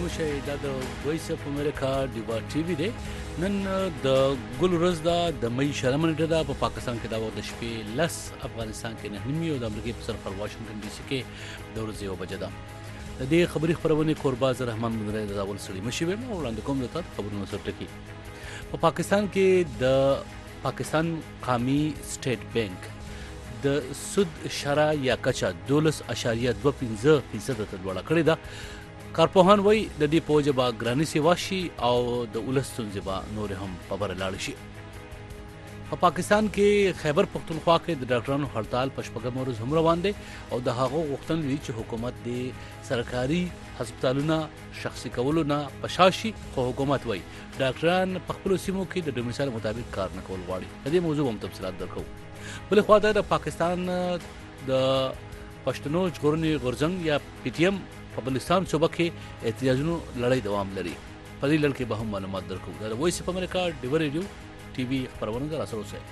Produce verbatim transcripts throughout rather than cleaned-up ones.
شئ دا د وایس اف امریکا ډیوا ټي وي دی. نن د ګل ورځ ده، د مئی شلمه نیټه ده. په پاکستان کې دا وخت د شپې لس، افغانستان کې نهه نیمې او د امریکې په سرحد واشنګټن ډي سي کې د ورځې یوه بجه ده. د دې خبري خپرونې کوربه زه رحمان مدري د اول سړي مشي ویم او وړاندې کوم د تاسو خبرونو سره ټکی. په پاکستان کې د پاکستان قومي سټیټ بانک د سود شرح یا کچه دولس اشاریه دوه پنځه فیصد ته لوړه کړې ده. کارپوهان وایي د دې په وجه به ګراني سیوا شي او د ولس ستونزې به نورې هم په بره لاړې شي. په پاکستان کې خیبر پختونخوا کې د ډاکټرانو هړتال په شپږم ورځ هم روان دی او د هغو غوښتنه لري چې حکومت د سرکاري هسپتالونو شخصي کولو نه پشاشي، خو حکومت وایي ډاکټران په خپلو سیمو کې د ډومیسایل مطابق کار نه کول غواړي. د دې موضوع هم تفصیلات درکو. بل خوا د پاکستان د پښتنو ژغورنې غورځنګ یا پی ټی ایم په بلوچستان صوبه کې احتجاجونو لړۍ دوام لري. په دې لړ کې به هم معلومات درکو. د وایس اف امریکا ډیوا ریډیو ټي وي خبرونه در سره اوسئ.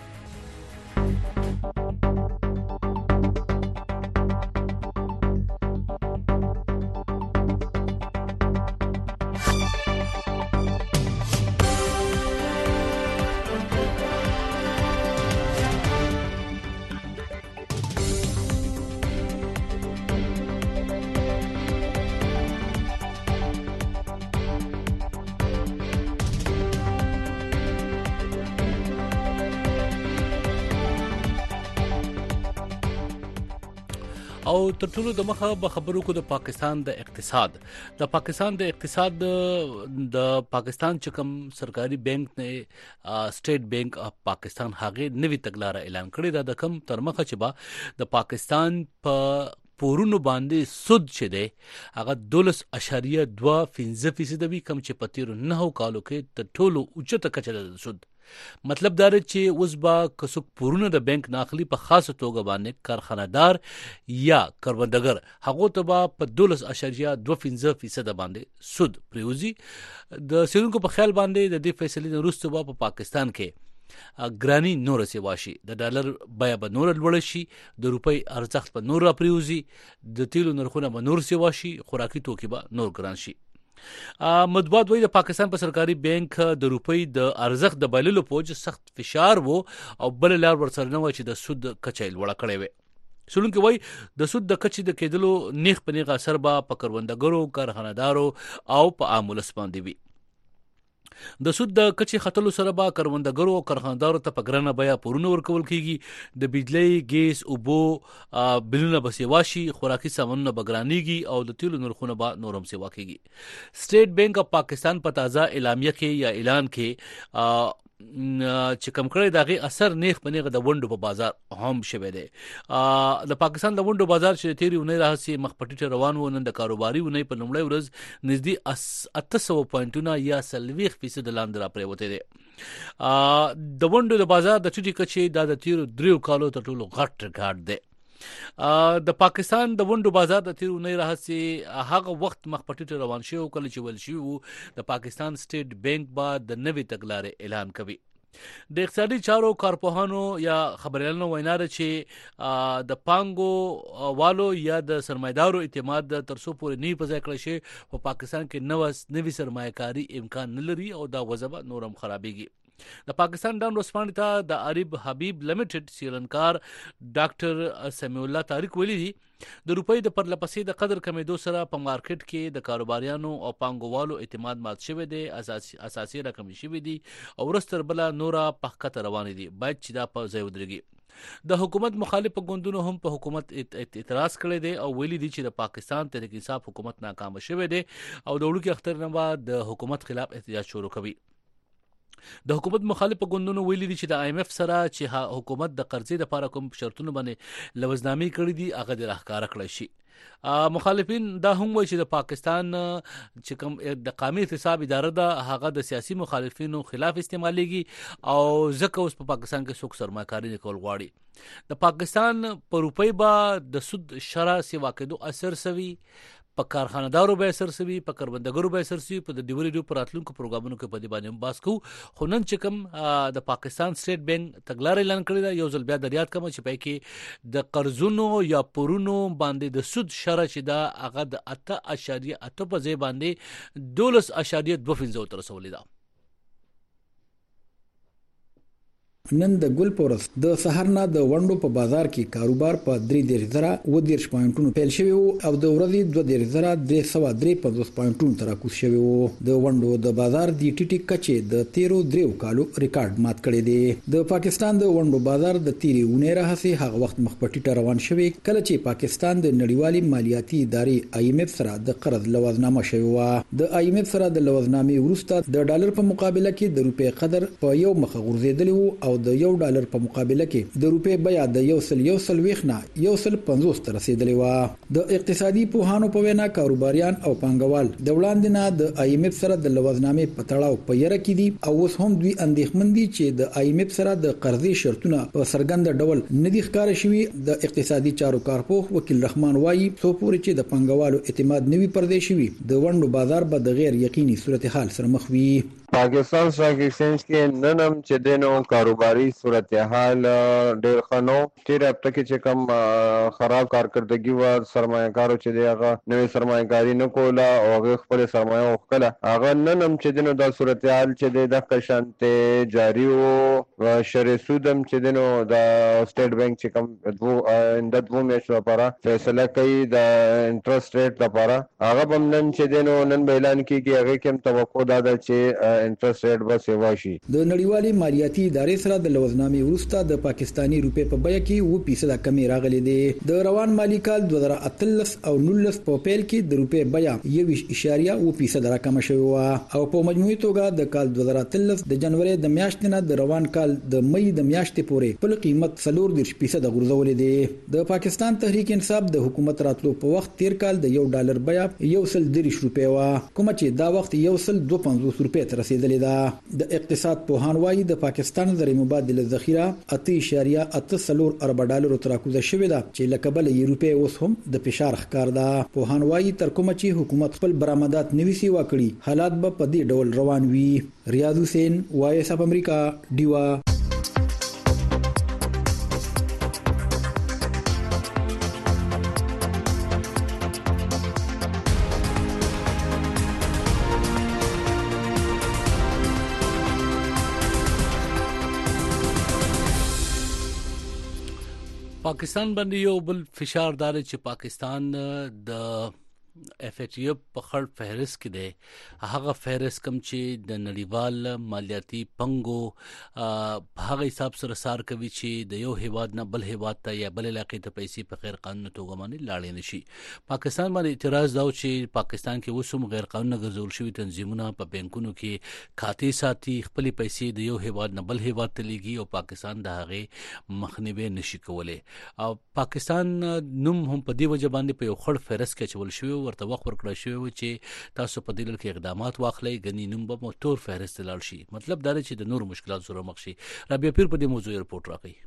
او تر ټولو د مخه به خبرو کو د پاکستان د اقتصاد. د پاکستان د اقتصاد د پاکستان چې کوم سرکاري بانک نه سټیټ بانک اف پاکستان هغه نوې تګلارې اعلان کړې ده. د کم تر مخه چې به د پاکستان په پورونو باندې سود چې دی هغه دولس اشاریه دوه پنځه فیصد وي، کم چې په تیرو نهو کالو کې د ټولو اوچته کچه ده سود. مطلب دا دی چې اوس به کڅوک پورونه د بانک ناخلي په خاصه توګه باندې کارخانه‌دار یا کروندګر هغه ته به په دولس اشاریه دوه پنځه فیصد باندې سود پریوزي. د سیرونکو په خیال باندې د دې فیصلې وروسته به په پاکستان کې ګرانی نور سیوا شي، د ډالر بیه به نور لوړ شي، د روپۍ ارزښت به نور راپریوزي، د تیلو نرخونه به نور سیوا شي، خوراکي توکي به نور ګران شي. مطبوعات وایي د پاکستان په سرکاري بانک د روپۍ د ارزښت د بایللو په وجه سخت فشار وو او بل لار ورسره نه و چې د سود کچه لوړه کړې وي. څېړونکي وایي د سود د کچې د کېدلو نیغ په نیغ اثر به په کروندګرو، کارخانه‌دارو او په عام ولس باندې وي. د سود د کچې ختلو سره به کروندګرو او کارخانه‌دارو ته په ګرانه بیه پورونه ورکول کیږي، د بجلی، ګیس، اوبو بلونه به سیوا شي، خوراکي سامانونه به ګرانیږي او د تیلو نرخونه به نور هم سیوا کیږي. سټیټ بانک اف پاکستان په تازه اعلامیه کې یا اعلان کې چې کم کړی دغه اثر نیغ په نیغه د ونډو په بازار هم شوی دی. د پاکستان د ونډو بازار چې تیری ونې راهسي مخ پټی روان و، نن د کاروباري ونې په لومړۍ ورځ نږدې اته سوه پوینټونه یا څلوېښت فیصد لاندې راپریوتی دی. د ونډو د بازار د ټیټې کچې دا د تیرو دریو کالو تر ټولو غټ ریکارډ دی. د پاکستان د ونډو بازار د تیرو نه راهسي هغه وخت مخ پټی روان شو کله چې ول شو د پاکستان سټیټ بانک با د نوې تګلارې اعلان کوي. د اقتصادي چارو کارپوهانو یا خبريالانو وینا ده چې د پانګو والو یا د سرمایدارو اعتماد تر څو پورې نه په ځای کړی شي په پاکستان کې نو نوې سرمایه‌کاري امکان نه لري او دا وضع نورم خرابېږي. د پاکستان ډان ورسپانډي ته د عرب حبیب لیمیټډ سیلنکار ډاکټر سمیع الله طارق ویلي دي د روپۍ د پرلپسې د قدر کمیدو سره په مارکیټ کې د کاروباریانو او پانګوالو اعتماد مات شوی دی، اساسي اساسي رقم شوی دی او ورستر بلا نورا پخکته روان دي. باید چې دا په ځای ودرېږي. د حکومت مخالف ګوندونو هم په حکومت اعتراض کړی دی او ویلي دي چې د پاکستان تحریک انصاف حکومت ناکام شوی دی او د وړوکي اختر نه بعد د حکومت خلاف احتجاج شروع کوي. د حکومت مخالف ګوندونو ویلي دي چې د آی ایم ایف سره چې حکومت د قرضې لپاره کوم شرطونه باندې لوزنامې کړې دي هغه د راښکاره کړی شي. مخالفین دا هم وایي چې د پاکستان چې کوم د قومي احتساب اداره ده هغه د سیاسي مخالفینو خلاف استعمالېږي او ځکه اوس په پاکستان کې څوک سرمایه‌کاري نه کول غواړي. د پاکستان په روپۍ به د سود شرح سیوا کېدو اثر سوي په کارخانه‌دارو به اثر سوي، په کروندګرو به اثر سوي، په د ډیوري په راتلونکو پروګرامونو کې په دې باندې باس کوو. خو نن چې کوم د پاکستان سټیټ بانک تګلارې اعلان کړې ده، یو ځل بیا د یاد کوم چې پای کې د قرضونو یا پورونو باندې د سود شرح چې دا هغه د اته اشاریه اته په ځای باندې دولس اشاریه دوه پنځه تر رسولې ده. نن د ګل پورس د سهارنا د وندو په بازار کې کاروبار په درې ډیر زره و ډیر پوینټونو پیل شوی وو او د ورځې دوه ډیر زره درې سو درې پنځوس پوینټونو تر راکوز شوی وو. د وندو د بازار د ټیټی کچې د تیرو دریو کالو ریکارډ مات کړی دی. د پاکستان د وندو بازار د تیری ونې راهسي هغه وخت مخ په ټیټه روان شوی کله چې پاکستان د نړیوالي مالیاتي ادارې آی ایم اف سره د قرض لوازنامه شوی و. د آی ایم اف سره د لوازنامې وروسته د ډالر په مقابله کې د روپی قدر په یو مخ غورځیدلی وو او د یو ډالر په مقابله کې د روپی بیا د یو سل یو سل ویخنه یو سل پنځوس تر رسیدلی و. د اقتصادي پوهانو په وینا کاروباریان او پانګوال د وړاندې نه د آی ایم اف سره د لوازنامې په تړاو په یره کې دي او اوس هم دوی اندېښمن دي چې د آی ایم اف سره د قرضې شرطونه په څرګند ډول ندي ښکار شوي. د اقتصادي چارو کارپوه وکیل رحمان وایي څو پورې چې د پانګوالو اعتماد نوي پردې شوي د وندو بازار به د غیر یقیني صورتحال سره مخ وي. پاکستان سٹاک ایکسچینج کې ننم چې دینو کاروباري صورتحال ډېر خنو تیر هفته کې چې کم خراب کارکردګي و سرمایه‌کارو چې دی هغه نوې سرمایه‌کاري نه کوله او هغه خپل سرمایه وکړه هغه ننم چې دینو د صورتحال چې دی د قشنته جاری او شر سودم چې دینو د سټیټ بانک چې کم دوه اند دوه میاشتو لپاره فیصله کوي د انټرست ریټ لپاره هغه بم نن چې دینو نن اعلان کیږي هغه کوم توقع ده چې انټرست ریټ به سیوا شي. د نړیوالي مالیاتي ادارې سره د لوازنامې وروسته د پاکستانی روپی په بیه کې و فیصد کمی راغلي دي. د روان مالی کال دوه زره اتلس او نولس په پیل کې د روپی بیه یو اشاریه و فیصد راکم شوی و او په مجموعي توګه د کال دوه زره اتلس د جنوري د میاشتې نه د روان کال د مې د میاشتې پورې په قیمت څلور دیرش فیصد غورځولې دي. د پاکستان تحریک انصاف د حکومت راتلو په وخت تیر کال د یو ډالر بیه یو سل دیرش روپی و کوم چې دا وخت یو سل دوه پنځوس روپی تر رسیدلې ده. د اقتصاد پوهان وایي د پاکستان زر مبادله ذخیره اته اشاریه اته څلور ارب ډالر تر راکوزه شوې ده چې لکبل یورپی اوس هم د فشار ښکار ده. پوهان وایي تر کومه چې حکومت خپل برآمدات نوي سیوا کړي حالات به په دې ډول روان وي. ریاض حسین وایس اف امریکا ډیوا. پاکستان باندې یو بل فشار دار چې پاکستان د اف ای ټی اف په خړ فهرست کې دی هغه فهرست کم چې د نړیوال مالیاتي پنګو په هغه حساب سره سار کوي چې د یو هیواد نه بل هیواد ته یا بل علاقې ته پیسې په غیر قانوني توګه باندې لاړې نشي. پاکستان باندې اعتراض دا و چې پاکستان کې وسوم غیر قانوني ګرځول شوی تنظیمونه په بانکونو کې کاتی ساتي خپل پیسې د یو هیواد نه بل هیواد ته لیږي او پاکستان د هغه مخنیوي نشي کولای او پاکستان نوم هم په دې وجه باندې په یو خړ فهرست کې چول شوی ورته وخت ورکړی شوی و چې تاسو په دې لړ کې اقدامات واخلئ غنی نوم به مو تور فهرست لاړ شي. مطلب دا دی چې د نور مشکلات سره مخ شي. رابعه پیر په دې موضوع رپورټ راکړي.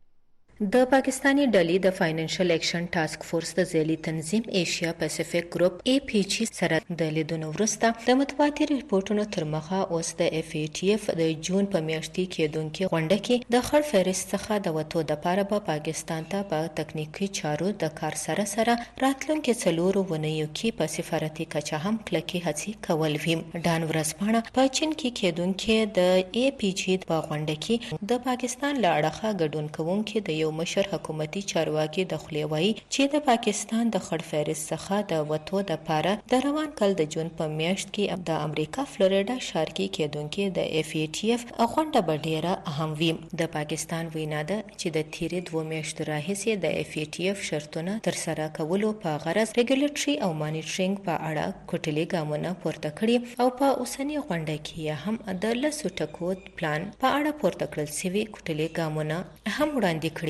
د پاکستانی ډلې د فاینانشل اکشن ټاسک فورس د ځایي تنظیم ایشیا پیسفیک ګروپ ای پی جی سره د لیدنو وروسته د متواتر ریپورتونو تر مخه اوس د اف ای ټی اف د جون په میاشت کې کېدونکې غونډه کې د خړ فهرست څخه د وټو د پاره به پاکستان ته په تکنیکی چارو د کار سره سره راتلونکي څلورو ونیو کې په سفارتي کچه هم کلکې هڅې کول وي. ډان ورځپاڼه په چین کې کېدونکې د ای پی جی په غونډه کې د پاکستان له اړخه ګډون کوونکې د یو مشر حکومتي چارواکي د خلیوي چې د پاکستان د خړ فهرست څخه د وټو د پاره د روان کال د جون په میاشت کې د امریکا فلوریډا ښار کې کېدونکې د اف ای ټی اف غونډه بډیره اهم وي. د پاکستان وینا ده چې د تیرې دوه میاشتو راهیسې د اف ای ټی اف شرطونه تر سره کولو په غرض ریګولیټري او مانیټرینګ په اړه کوټلي ګامونه پورته کړي او په اوسنۍ غونډه کې هم د لسو ټکو پلان په اړه پورته کړل شوی کوټلي ګامونه هم وړاندې کړي.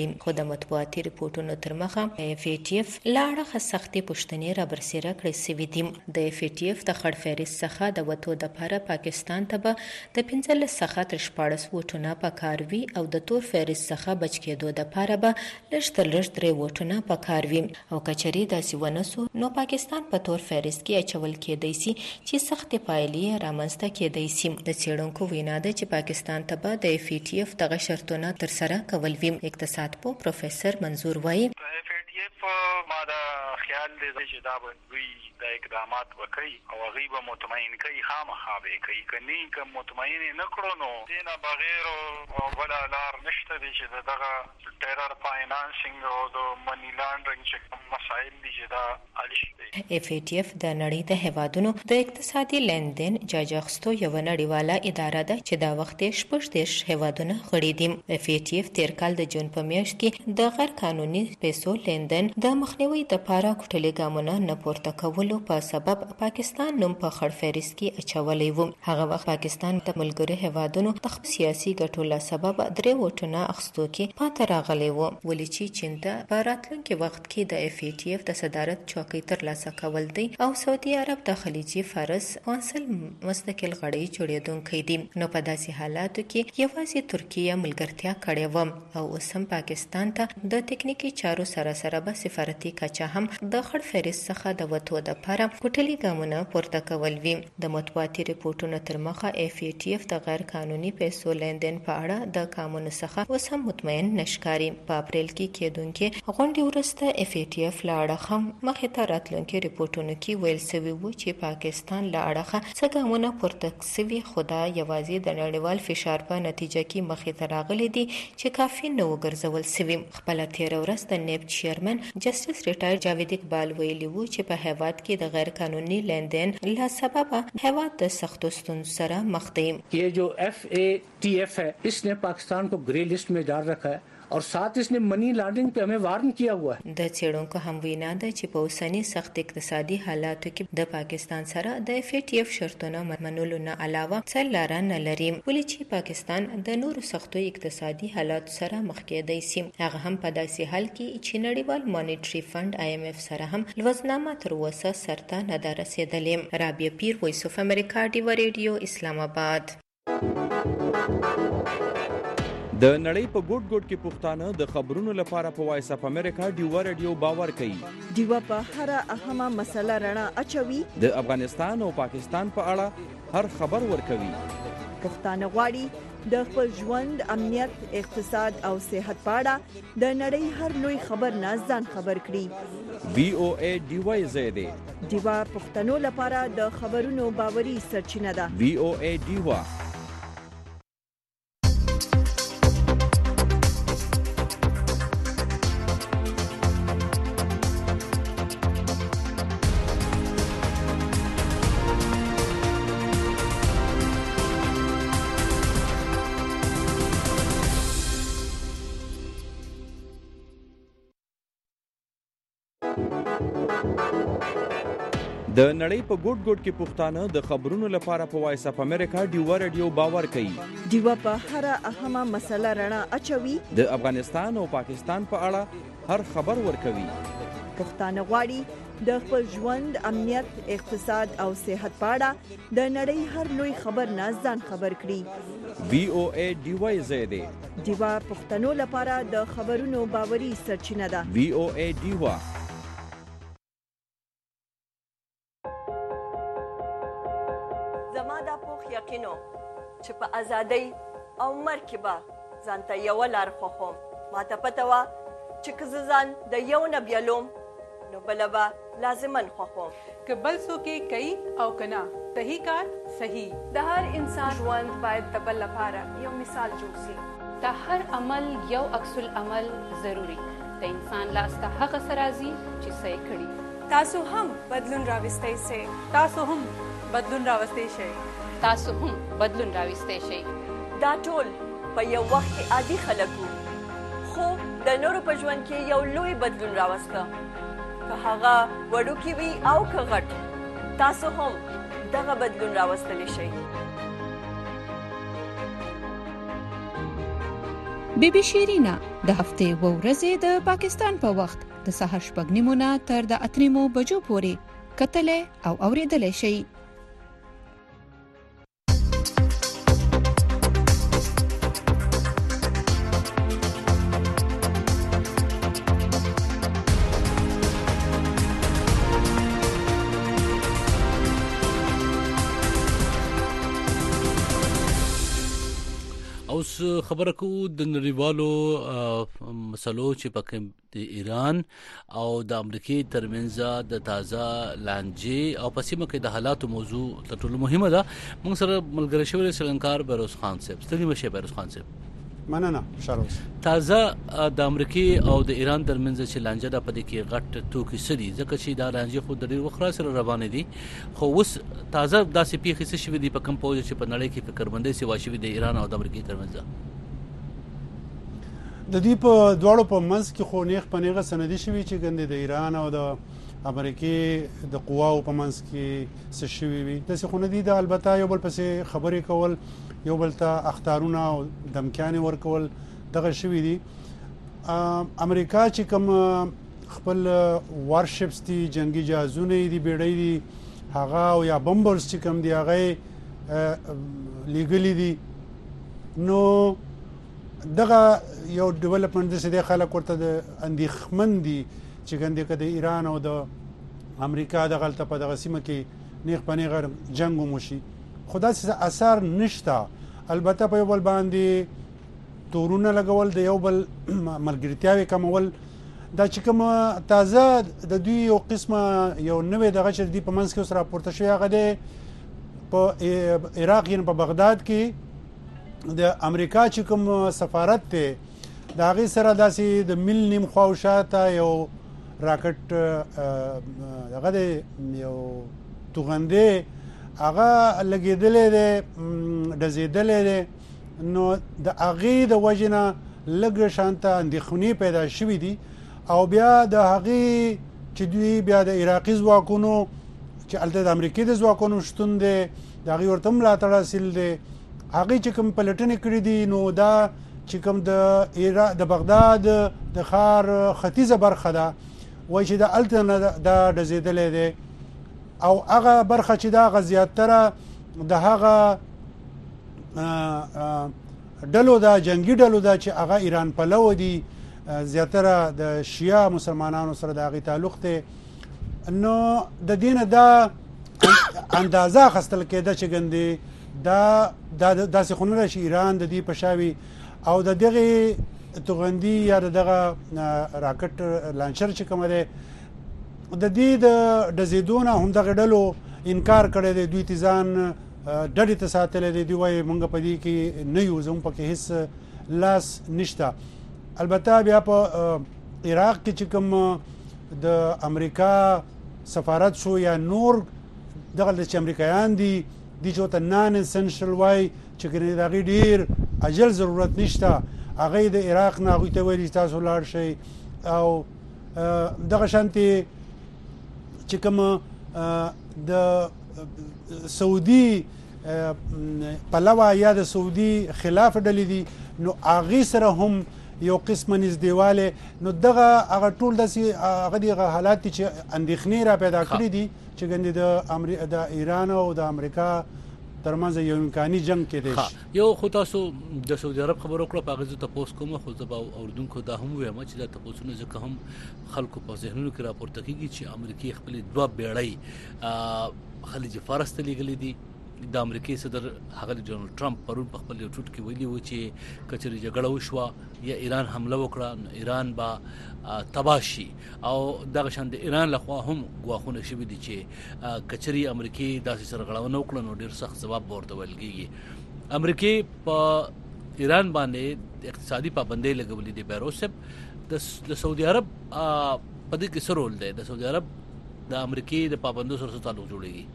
کړي. خو د مطبوعاتي ریپورتونو تر مخه اف ای ټي اف لاړه سختي پښتنې را برسېره کړې سوي دي. د اف ای ټي اف د خړ فهرست څخه د وتو د لپاره پاکستان ته به د پنځلس څخه تر شپاړس ووټونه پکار وي او د تور فهرست څخه بچ کېدو لپاره به لږ تر لږ درې ووټونه پکار وي. او کچري داسې ونه سو نو پاکستان په تور فهرست کې اچول کېدای شي چې سختې پایلې رامنځته کېدای شي. د څېړونکو وینا ده چې پاکستان ته به د اف ای ټي اف دغه شرطونه ترسره کول وي. اقتصاد پوه پروفیسور منظور وایي اف ای ټي اف ما دا خیال دی چې دا به دوی د اقدامات وکړي او هغوی به مطمئن کوي، خامخا به یې کوي. که نه که مطمئن یې نه کړو نو دې نه بغیر او بله لار نشته دی چې د دغه ټیرر فاینانسینګ او د منی لانډرنګ چې کوم مسایل دي چې دا حل شي. اف ای ټي اف د نړۍ د هیوادونو د اقتصادي لیندین جاج اخیستو یوه نړیواله اداره ده چې دا وخت یې شپږ دېرش هیوادونه غړي دي. اف ای ټي اف تېر کال د جون په میاشت کې د غیر قانوني پیسو لیندین د مخنیوي دپاره کوټلي ګامونه نه پورته کولو په سبب پاکستان نوم په خړ فهرست کې اچولی و. هغه وخت پاکستان د ملګرو هیوادونو د سیاسي ګټو له سبب درې ووټونه اخیستو کې پاتې راغلی و. ولې چې چین ته په راتلونکي وخت کې د اف ای ټي اف د صدارت چوکۍ ترلاسه کول دی او سعودي عرب د خلیجي فارس کونسل مستقل غړی جوړېدونکی دی. نو په داسې حالاتو کې یوازې ترکیه ملګرتیا کړې وه او اوس هم پاکستان ته د تکنیکي چارو سره سره به سفارتي کچه هم د خړ فهرست څخه د وتو دپاره کوټلي ګامونه پورته کول وي. د مطبوعاتي ریپورتونو تر مخه اف ای ټي اف د غیر قانوني پیسو لیندین په اړه د قانون څخه اوس هم مطمئن نشکاري. په اپریل کې کېدونکې غونډې وروسته اف ای ټي اف له اړخه مخې ته راتلونکي ریپورتونو کې ویل سوي وو چې پاکستان له اړخه څه ګامونه پورته سوي، خو دا یوازې د نړیوال فشار په نتیجه کې مخې ته راغلي دي چې کافي نه وګرځول سوي. خپله تېره ورځ د نیب چیرمن جسټس ریټایر جاوید اقبال ویلي وو چې په هیواد کې د غیر قانوني لیندین له سببه هیواد د سختو ستونزو سره مخ دی. یہ جو ایف اے ٹی ایف ہے اس نے پاکستان کو گرے لسٹ میں ڈال رکھا ہے اور ساتھ اس نے منی لانڈرنگ پہ ہمیں وارن کیا ہوا ہے. د څېړونکو هم وینا ده چې په اوسني سخت اقتصادي حالاتو کې د پاکستان سره د اف ای ټي اف شرطونه منلو نه علاوه څه لاره نه لري. ولې چې پاکستان د نورو سختو اقتصادي حالاتو سره مخ کېدی شي، هغه هم په داسې حال کې چې نړیوال مانیټري فند آی ایم اف سره هم لوزنامه تر اوسه سرته نه ده رسېدلې. رابعه پیر، وایس اف امریکا، ډیوه ریډیو، اسلام آباد. د نړۍ په ګوټ ګوټ کې پښتانه د خبرونو لپاره په وایس اف امریکا ډیوه ریډیو باور کوي. ډیوه په هر اهمه مسله رڼا اچوي. د افغانستان او پاکستان په اړه هر خبر ورکوي. پښتانه غواړي د خپل ژوند، امنیت، اقتصاد او صحت په اړه د نړۍ هر لوی خبر نه ځان خبر کړي. وی او ای ډیوه زیاده ډیوه پښتنو لپاره د خبرونو باوري سرچینه ده. وی او ای ډیوه. د نړۍ په ګوټ ګوټ کې پښتانه د خبرونو لپاره په وایس اف امریکا ډیوه ریډیو باور کوي. ډیوه په هر اهمه مسله رڼا اچوي. د افغانستان او پاکستان په اړه هر خبر ورکوي. پښتانه غواړي د خپل ژوند، امنیت، اقتصاد او صحت په اړه د نړۍ هر لوی خبر نه ځان خبر کړي. وی او ای ډیوه زیاده ډیوه پښتنو لپاره د خبرونو باوري سرچینه ده. وی او ای ډیوه. زما دا پوخ یقینو چې په ازادۍ او مرګ کې به ځان ته یوه لار خوښوم. ما ته پته وه چې که زه ځان د یو نه بیلوم نو بله به لازمن خوښوم. که بل څوک یې کوي او که نه، صحیح کار صحیح. د هر انسان ژوند باید د بل لپاره یو مثال جوړ شي. د هر عمل یو عکس العمل ضروري. د انسان لاس ته هغه څه راځي چې څه یې کړي. تاسو هم بدلون راوستی سئ. تاسو هم بدلون راوستی شئ. تاسو هم بدلون راوستی شئ. دا ټول په یو وخت کې عادي خلک وو، خو د نورو په ژوند کې یو لوی بدلون راوسته. که هغه وړوکی وي او که غټ، تاسو هم دغه بدلون راوستلی شئ. بی بی شیرینا د هفتې و ورځې د پاکستان په وخت د سهار شپږ نیمو نه تر د اته نیمو بجو پورې کتلې او اورېدلې شي. اوس خبره کوو د نړیوالو مسلو چې پکې د ایران او د امریکای ترمنځ د تازه لانجې او په سیمه کې د حالاتو موضوع تر ټولو مهمه ده. موږ سره ملګری شوی سلنکار بیروز خان صاحب. ستړي مشه بیروز خان صاحب. مننه شاروس. تازه د امریکای او د ایران ترمنځ چې لانجه ده په دې کې غټ توکي سړي ځکه چې دا لانجه خو د ډېر وخت سره روانه دي خو اوس تازه داسې پیښې څه شوي دي په کوم پوجا چې په نړۍ کې فکرمندۍ سیوا شوي د ایران او د امریکای ترمنځ. د دې په دواړو په منځ کې خو نیغ په نیغه سندي شوي چې ګندې د ایران او د امریکای د قواو په منځ کې څه شوي وي د څه خو نه دي. د البته یو بل پسې خبرې کول یو بل ته اختارونه او دمکانې ورکول دغه شوي دي. امریکا چې کوم خپل وارشپس دي جنگي جهازونه دي بیړۍ دي هغه او یا بمبرز چې کوم دي هغه لیګلی دي نو دغه یو ډیولپمنٹ د سده خلک ورته د اندېښمن دي چې ګندې کده ایران او د امریکا د غلطه په دغه سیمه کې نیغ په نیغ جنگ ومشي خدا څه اثر نشته. البته په یو بل باندې تورونه لګول د یو بل ملګرتیاوي کمول دا چې کوم تازه د دوی یو قسمه یو نوې دغه چې دی په منځ کې سره راپورته شوی هغه د په عراق یې په بغداد کې د امریکا چې کوم سفارت ته د هغې سره داسې د میل نیم خواوشاته یو راکټ هغه د یو توغندې هغه لګېدلی دی ډزېدلی دی نو د هغې د وجې نه لږ شانته اندېښنې پیدا شوي دي او بیا د هغې چې دوی بیا د عراقي ځواکونو چې هلته د امریکې د ځواکونو شتون دی د هغې ورته ملاتړ حاصل دی هغې چې کوم پلټنې کړي دي نو دا چې کوم د د بغداد د ښار ختیځه برخه ده وایي چې د هلته نه دا ډزېدلی دی او هغه برخه چې دا هغه زیاتره د هغه ډلو دا جنگي ډلو دا چې هغه ایران پلو دي زیاتره د شیعه مسلمانانو سره د هغې تعلق دی نو د دې نه دا اندازه اخیستل کېده چې ګندې دا داسې خو نه ده چې ایران د دې په شاوي او د دغې توغندي یا د دغه راکټ لانچر چې کومه دی د دې د ډزېدو نه هم دغه ډلو انکار کړی دی دوی ته ځان ډډې ته ساتلی دی دوی وایي موږ په دې کې نه یو زموږ پکې هېڅ لاس نشته. البته بیا په عراق کې چې کوم د امریکا سفارت شو یا نور دغه چې امریکایان دي دي چې ورته نان اسنشل وایي چې د هغې ډېر اجل ضرورت نشته هغې د عراق نه هغوی ته ویلي تاسو لاړ شئ او دغه شانتې چې کوم د سعودي پلوه یا د سعودي خلاف ډلې دي نو هغې سره هم یو قسمه نږدېوالی نو دغه هغه ټول داسې هغه دغه حالات دي چې اندېښنې را پیدا کړي دي چې ګندې د ایران او د امریکا ترمنځ یو امکاني جنگ کېدی شي. یو خو تاسو د سعودي عرب خبرو وکړه په هغې زه تپوس کوم خو زه به اورېدونکو دا هم ووایم چې دا تپوسونه ځکه هم خلکو په ذهنونو کې راپورته کېږي چې امریکې خپلې دوه بیړۍ خلیج فارس ته لیږلي دي. د امریکای صدر هغه ډونالد ټرمپ پرون په خپل ټوټ کې ویلي و چې کچري جګړه وشوه یا ایران حمله وکړه ایران با تباشي او دغه شان د ایران لخوا هم غواخونه شوي دي چې کچري امریکای داسې سرغړونه وکړه نو ډیر سخت جواب ورته ویل کېږي. امریکای په ایران باندې اقتصادي پابندۍ لګولې دي. بیروسب د سعودي عرب په دې کې څه رول دی؟ د سعودي عرب د امریکای د پابندۍ سره څه تعلق جوړیږي؟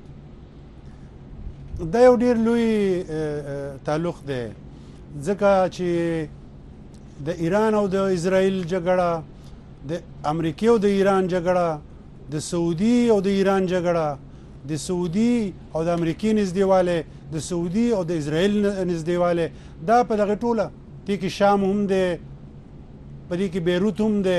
دا یو ډیر لوی تعلق دی ځکه چې د ایران او د اسرائیل جګړه، د امریکا او د ایران جګړه، د سعودي او د ایران جګړه، د سعودي او د امریکای نږدېواله، د سعودي او د اسرائیل نږدېواله، دا په دغه ټوله دې کې شام هم دی، په دې کې بیروت هم دی،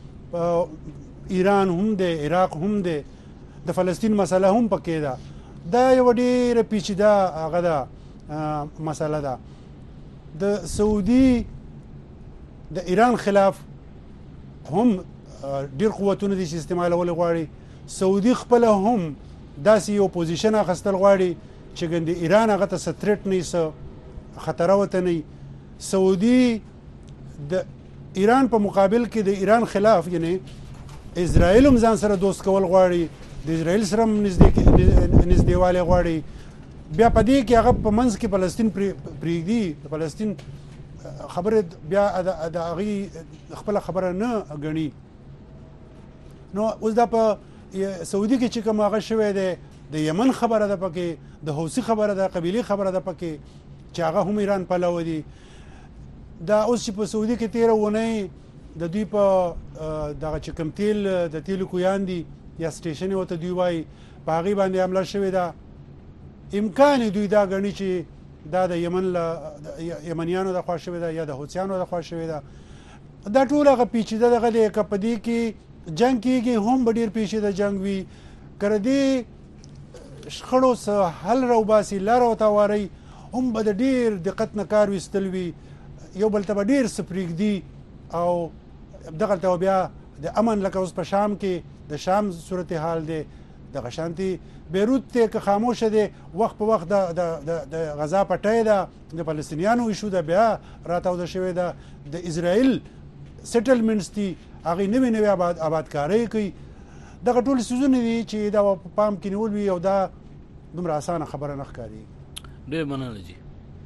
ایران هم دی، عراق هم دی، د فلسطین مسله هم پکې ده. دا یو ډېره پیچیده هغه ده مسله ده. د سعودي د ایران خلاف هم ډېر قوتونه دي چې استعمالول غواړي. سعودي خپل هم داسې یو پوزیشن اخیستل غواړي چې ګنې ایران هغه ته څه تھریټ نه وي، څه خطره ورته نه وي. سعودي د ایران په مقابل کې د ایران خلاف یعنې اسرائیل هم ځان سره دوست کول غواړي، د اسرائیل سره هم نږدېوالی غواړي. بیا په دې کې هغه په منځ کې فلسطین پرېږدي، د فلسطین خبره بیا د هغې خپله خبره نه ګڼي. نو اوس دا په سعودي کې چې کوم هغه شوی دی، د یمن خبره ده پکې، د حوثي خبره ده، قبیلې خبره ده پکې چې هغه هم ایران پلوه دي. دا اوس چې په سعودي کې تېره اونۍ د دوی په دغه چې کوم تیل د تیلو کویان دي یا سټیشن یې ورته دوی وایي، په هغې باندې حمله شوې ده. امکان دوی دا ګڼي چې دا د یمن له یمنیانو د خوا شوې ده یا د حوثیانو د خوا شوې ده. دا ټول هغه پیچیده دغه دی که په دې کې جنګ کېږي هم به ډېر پیچیده جنګ وي، که د دې شخړو څه حل راوباسي لاره ورته وارئ هم به د ډېر دقت نه کار ویستل وي، یو بل ته به ډېر څه پرېږدي او دغلته بیا د امن لکه اوس په شام کې د شام صورتحال دی، دغه شانتي بیروت دی که خاموشه دی، وخت په وخت د غزا پټۍ ده، د فلسطینیانو ایشو ده بیا راتاوده شوې ده، د اسرائیل سیټلمنټس دي هغې نوې نوې آبادکارۍ کوي. دغه ټول څیزونه دي چې دا په پام کې نیول وي او دا دومره اسانه خبره نه ښکارېږي. ډېر مننه جي.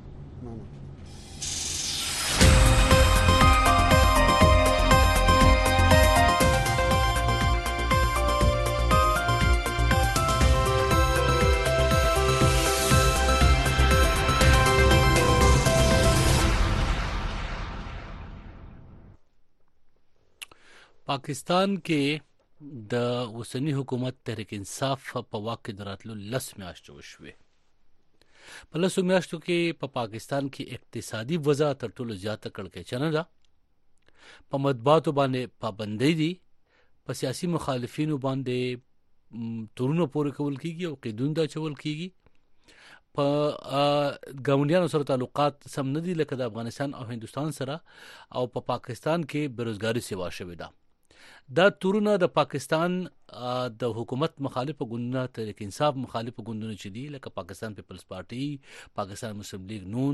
پاکستان کې د اوسنی حکومت تحریک انصاف په واک کې د راتلو لس میاشتې وشوې. په لسو میاشتو کې په پا پاکستان کې اقتصادي وضع تر ټولو زیاته کړکېچنه ده. په مطبوعاتو باندې پابندۍ دي، په سیاسي مخالفینو باندې تورونه پورې کول کېږي او قیدونه اچول کېږي. په ګاونډیانو سره تعلقات سم نه دي لکه د افغانستان او هندوستان سره، او په پا پاکستان کې بېروزګاري سیوا شوې ده. دا تورونه د پاکستان د حکومت مخالف ګوندونه، تحریک انصاف مخالف ګوندونه چې دي لکه پاکستان پیپلز پارټي، پاکستان مسلم لیگ نون،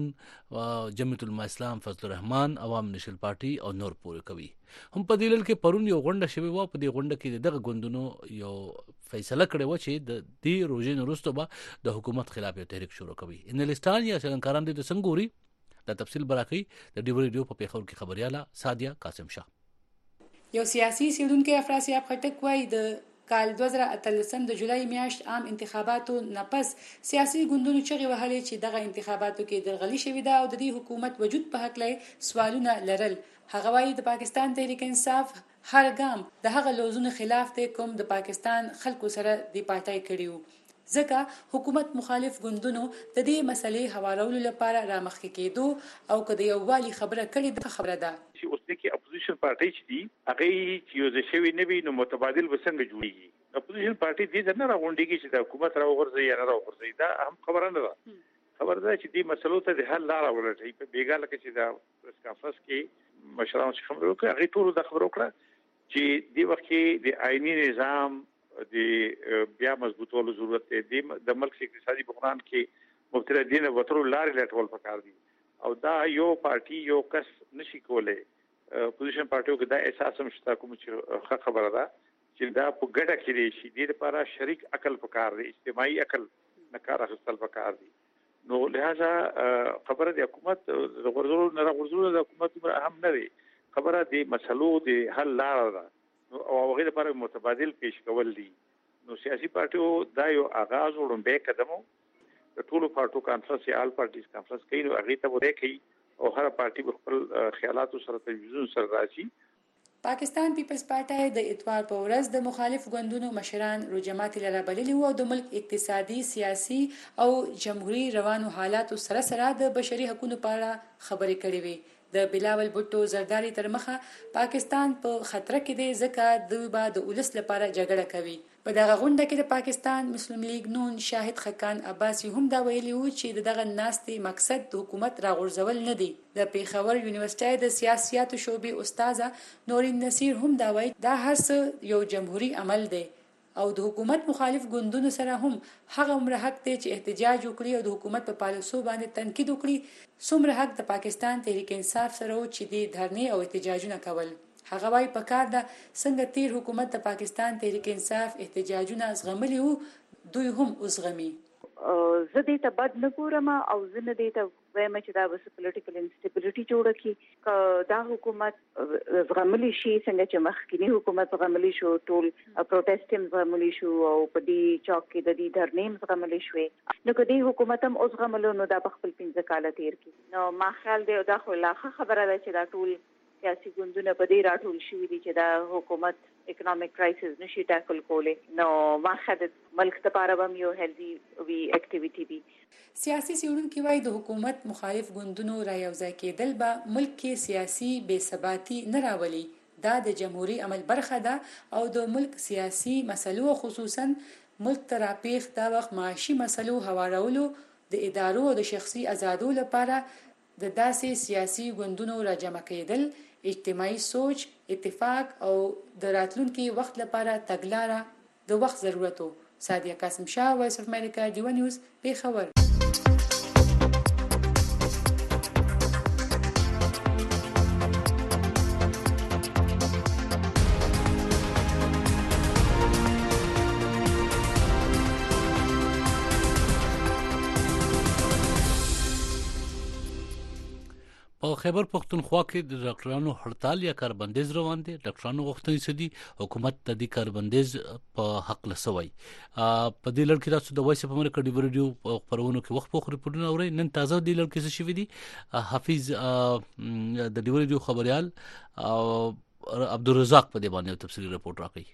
جمعیت العلماء اسلام، فضل الرحمن، عوام نیشنل پارټي او نور پورې کوي. هم په دې لړ کې پرون یو غونډه شوې وه. په دې غونډه کې دغه ګوندونو یو فیصله کړې وه چې د دې روژې نه وروسته به د حکومت خلاف یو تحریک شروع کوي. انالستان یا څېړنکاران دې څنګه ګوري؟ دا تفصیل به راکوي د ډیو ریډیو په پېښور کې خبریاله سادیه قاسم شاه. یو سیاسي څېړونکی افراسیاب خټک وایي د کال دوه زره اتلسم د جولای میاشت عام انتخاباتو نه پس سیاسي ګوندونو چغې وهلې چې دغه انتخاباتو کې درغلي شوې ده او د دې حکومت وجود په هکله سوالونه لرل. هغه وایي د پاکستان تحریک انصاف هر ګام د هغه لوزونو خلاف دی کوم د پاکستان خلکو سره د پارټۍ کړي وو، ځکه حکومت مخالف ګوندونو د دې مسلې هوارولو لپاره رامخکې کېدو او که د یووالي خبره کړې ده خبره ده چې اوس کې اپوزیشن پارټۍ چې دي هغه چې یو ځای شوي نه وي نو متبادل به څنګه جوړېږي. اپوزیشن پارټۍ دې ته نه راغونډېږي چې د حکومت راوغورځوي یا نه راوغورځوي، دا هم خبره نه ده. خبره ده چې دې مسلو ته د حل لاره ولټوي. په بېګا لکه چې د پریس کانفرنس کې مشرانو چې خبرې وکړې هغې ټولو دا خبره وکړه چې دې وخت کې د آئیني نظام د بیا مضبوطولو ضرورت دی. د ملک اقتصادي بحران کې مبتلا دین وترو لارې لټول پکار دي او دا یو پارټي یو کس نشي کولی. اپوزیشن پارټیو کې دا احساس هم شته کوم چې ښه خبره ده چې دا په ګډه کې دی شي. دې لپاره شریک عقل پکار دی، اجتماعي عقل نه کار اخیستل پکار دي. نو لہذا خبره د حکومت د غورځولو نه راغورځولو د حکومت اهم نه دی. خبره د مسلو د حل لاره ده او هغې لپاره متبادل پیش کول دي. نو سیاسي پارټیو دا یو آغاز وړاندې قدم و. د ټولو پارټو کانفرنس یا آل پارټیز کانفرنس کوي نو هغې ته وده کوي او هر پارټي خپل خیالاتو سره تجویزونو سره راشي. پاکستان پیپلز پارټي د اتوار په ورځ د مخالف ګوندونو مشران روجمات لاره بللي وو او د ملک اقتصادي، سیاسي او جمهوریت روانو حالاتو سره سره د بشري حقوقو په اړه خبرې کړې وې. د بلاول بوټو زرداری تر مخه پاکستان په پا خطر کې دی ځکه دوی به د ولس لپاره جګړه کوي. په دغه غونډه کې د پاکستان مسلم لیگ نون شاهد خکان عباسي هم دا ویلي و چې دغه ناستې مقصد د حکومت راغورځول نه دی. د پیښور یونیورسيټي د سیاسياتو شعبې استاده نورین نصیر هم دا وایي دا هر څه یو جمهوریت عمل دی او د حکومت مخالف ګوندونو سره هم هغه عمر حق دی چې احتجاج وکړي او د حکومت په پالیسو باندې تنقید وکړي. څومره حق د پاکستان تحریک انصاف سره و چې د دهرنې او احتجاجونه کول. هغه وايي په کار ده څنګه تیر حکومت د پاکستان تحریک انصاف احتجاجونه زغملي وو دوی هم وزغمي. زه دې ته بد نه ګورم او زه نه دې ته وایم چې دا بس پولیټیکل انسټیبিলিټي جوړه کی دا حکومت زغملي شي څنګه چې مخکینی حکومت زغملي شو ټول پروټیسټ هم زغملي شو او په دې چوک کې د دې دهرنې زغملي شوې نو کدي حکومت هم زغملو نو دا خپل پنځه کاله تیر کی نو ما خیال دی دا خو لا خبره ده چې دا ټول سیاسي ګوندونه په دې راټول شوي دي چې دا حکومت اکونومیک کرایسس نشي ټاکل کولی نو ماخذ ملک لپاره هم یو هیلدي وی اکټیویټي وي. سیاسي څېړونکي وایي د حکومت مخالف ګوندونو رايوځای کېدل به ملک کې سیاسي بې ثباتي نه راولي. دا د جمهوریت عمل برخه ده او د ملک سیاسي مسلو خصوصا ملک ته راپیښ دا وخت معاشي مسلو هوارولو د ادارو او د شخصي آزادو لپاره د داسې سیاسي ګوندونو راجمع کېدل اجتماعي سوچ اتفاق او د راتلونکي وخت لپاره تګلاره د وخت ضرورت وو. سادیه قاسم شاه وایس اف امریکا ډیو نیوز پیښور. په خیبر پختونخوا کې د ډاکټرانو هړتال یا کاربندیز روان دي. ډاکټرانو غوښتنې سدي حکومت د دې کاربندیز په حق لسوي. په دې لړ کې تاسو د وایس په امریکا ډیو ریډیو خبرونو کې وخت په ریپورتونه اورئ. نن تازه د لړ کې څه شوی دي حافظ د ډیو ریډیو خبريال عبدالرزاق په دې باندې تفصیلی رپورت راکړي.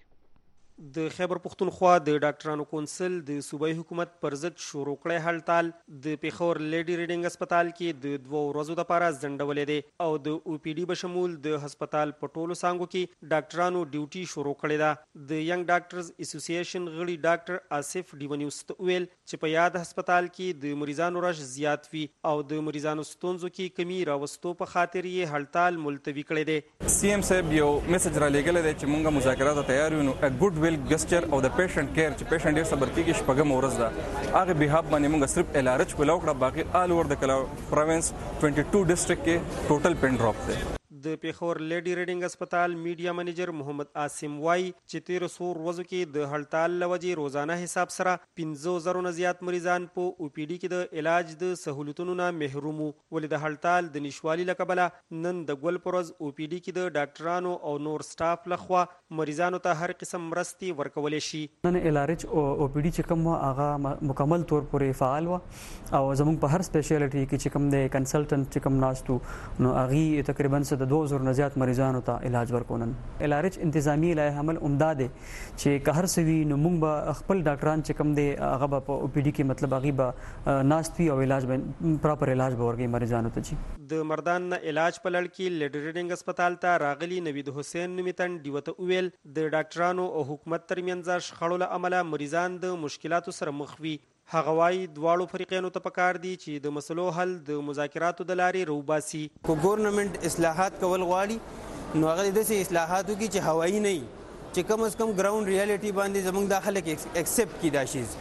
د خیبر پختونخوا د ډاکټرانو کونسل د صوبایي حکومت پر ضد شروع کړی هړتال د پیښور لیډي ریډینګ هسپتال کې د دوه ورځو لپاره ځنډولې دی او د او پی ډي بشمول د هسپتال په ټولو څانګو کې ډاکټرانو ډیوټي شروع کړې ده. د ینګ ډاکټرز اسوسییشن غړي ډاکټر آصف ډیونیوس ته ویل چې په یاد هسپتال کې د مریضانو رش زیات وي او د مریضانو ستونزو کې کمی راوستو په خاطر یې هړتال ملتوي کړی دی. سی ایم صاحب یو میسج را لېږلی دی چې مونږه مذاکرات ته تیار یو نو ا ګډ ویل ګسچر او د پیشنټ کیر چې پیشنټ ډیر صبر کیږي شپږم ورځ ده هغه به هاب باندې موږ صرف ال ار ایچ کولاو کړه باقي آل اوور د کلا پروینس بائیس ډسټریکټ کې ټوټل پین ډراپ ده. د پیښور لیډي ریډینګ هسپتال میډیا منیجر محمد عاصم وای چې تیر څو ورځو کې د هړتال لوجې روزانه حساب سره پنځه زره نه زیات مریضان په او پی ډي کې د علاج د سہولتونو نه محروم وو. ولې د هړتال د نشوالي لکبله نن د ګل پرز او پی ډي کې د ډاکټرانو او نور سټاف لخوا مریضانو ته هر قسم مرستي ورکول شي. نن ال ار ایچ او پی ډي چې کوم هغه مکمل طور پورې فعال و او زموږ په هر سپیشلیټي کې چې کوم د کنسلټنټ چې کوم ناستو نو هغه تقریبا څه د دوه زره نه زیات مریضانو ته علاج ورکونن. ال ار ایچ انتظامی لای عمل عمده دي چې که هر سوي نو موږ به خپل ډاکټران چې کوم دي هغه په او پی ډي کې مطلب هغه به ناستوي او علاج به پراپر علاج به ورګي مریضانو ته. چی د مردان نه علاج په لړ کې لیډي ریډینګ هسپتال ته راغلي نوید حسین نومیتن دیوته ویل د ډاکټرانو او حکومت ترمنځ شخړو له عمله مریضان د مشکلاتو سره مخ وي. هغه وايي دواړو فریقینو ته پکار دي چې د مسلو حل د مذاکراتو د لارې روباسي. کو ګورنمنت اصلاحات کول غواړي نو هغه د سي اصلاحاتو کې چې هوایی نه چې کم از کم ګراوند ریالټي باندې زموږ د خلک ایکسپټ کی دا شي.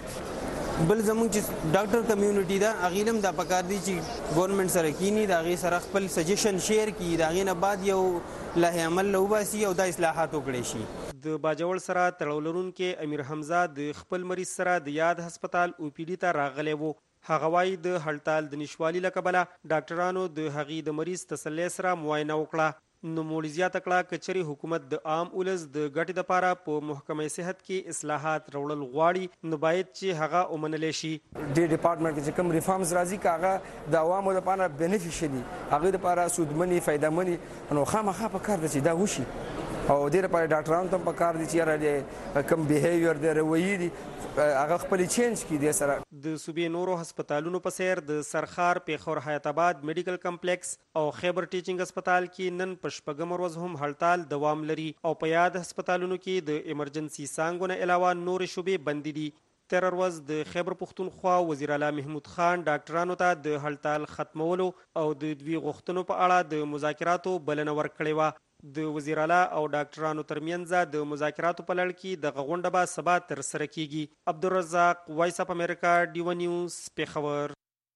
بل زموږ چې ډاکټر کمیونټي دا اغیلم دا پکار دي چې ګورنمنت سره کینی دا غي سره خپل سجیشن شیر کی دا غي نه بعد یو لایحه عمل لوباسي او د اصلاحات وکړي شي. د باجوړ سره تړولرون کې امیر حمزه د خپل مریض سره د یاد هسپتال او پی ډي ته راغلی وو. هغه وايي د هړتال د نشوالي لکبله ډاکټرانو د هغې د مریض تسلی سره معاینه وکړه. نو مولزیات کړه کچري حکومت د عام اولز د ګټې لپاره په محکمه صحت کې اصلاحات راوړل غواړي نو باید چې هغه ومنل شي. د ډپارټمنټ کې کوم ریفارمز راځي کاغه د عوامو لپاره بینیفیشري هغه لپاره سودمنی فائدمنی نو خامخا په کار دي چې دا وشي او ډېر په ډاکټرانو ته په کار دي چې یاره کم بیهیویر دی رویې دي هغه خپل چینج کی دي سره. د صوبې نورو هسپتالونو په سیر د سرخار پیښور حیات آباد میډیکل کمپلیکس او خیبر ټیچینګ هسپتال کې نن په شپږم ورځ هم هړتال دوام لري او په یاد هسپتالونو کې د ایمرجنسي څانګو نه علاوه نور شوبې بندې دي. تیر ورځ د خیبر پښتونخوا وزیر اعلی محمود خان ډاکټرانو ته د هړتال ختمولو او د دوی غوښتنو په اړه د مذاکراتو بلنه ورکړې وه. د وزیر اعلی او ډاکټرانو ترمنځ د مذاکراتو په لړ کې د غونډه به سبا تر سره کیږي. عبدالرزاق، وایس اف امریکا، ډیو نیوز، پیښور.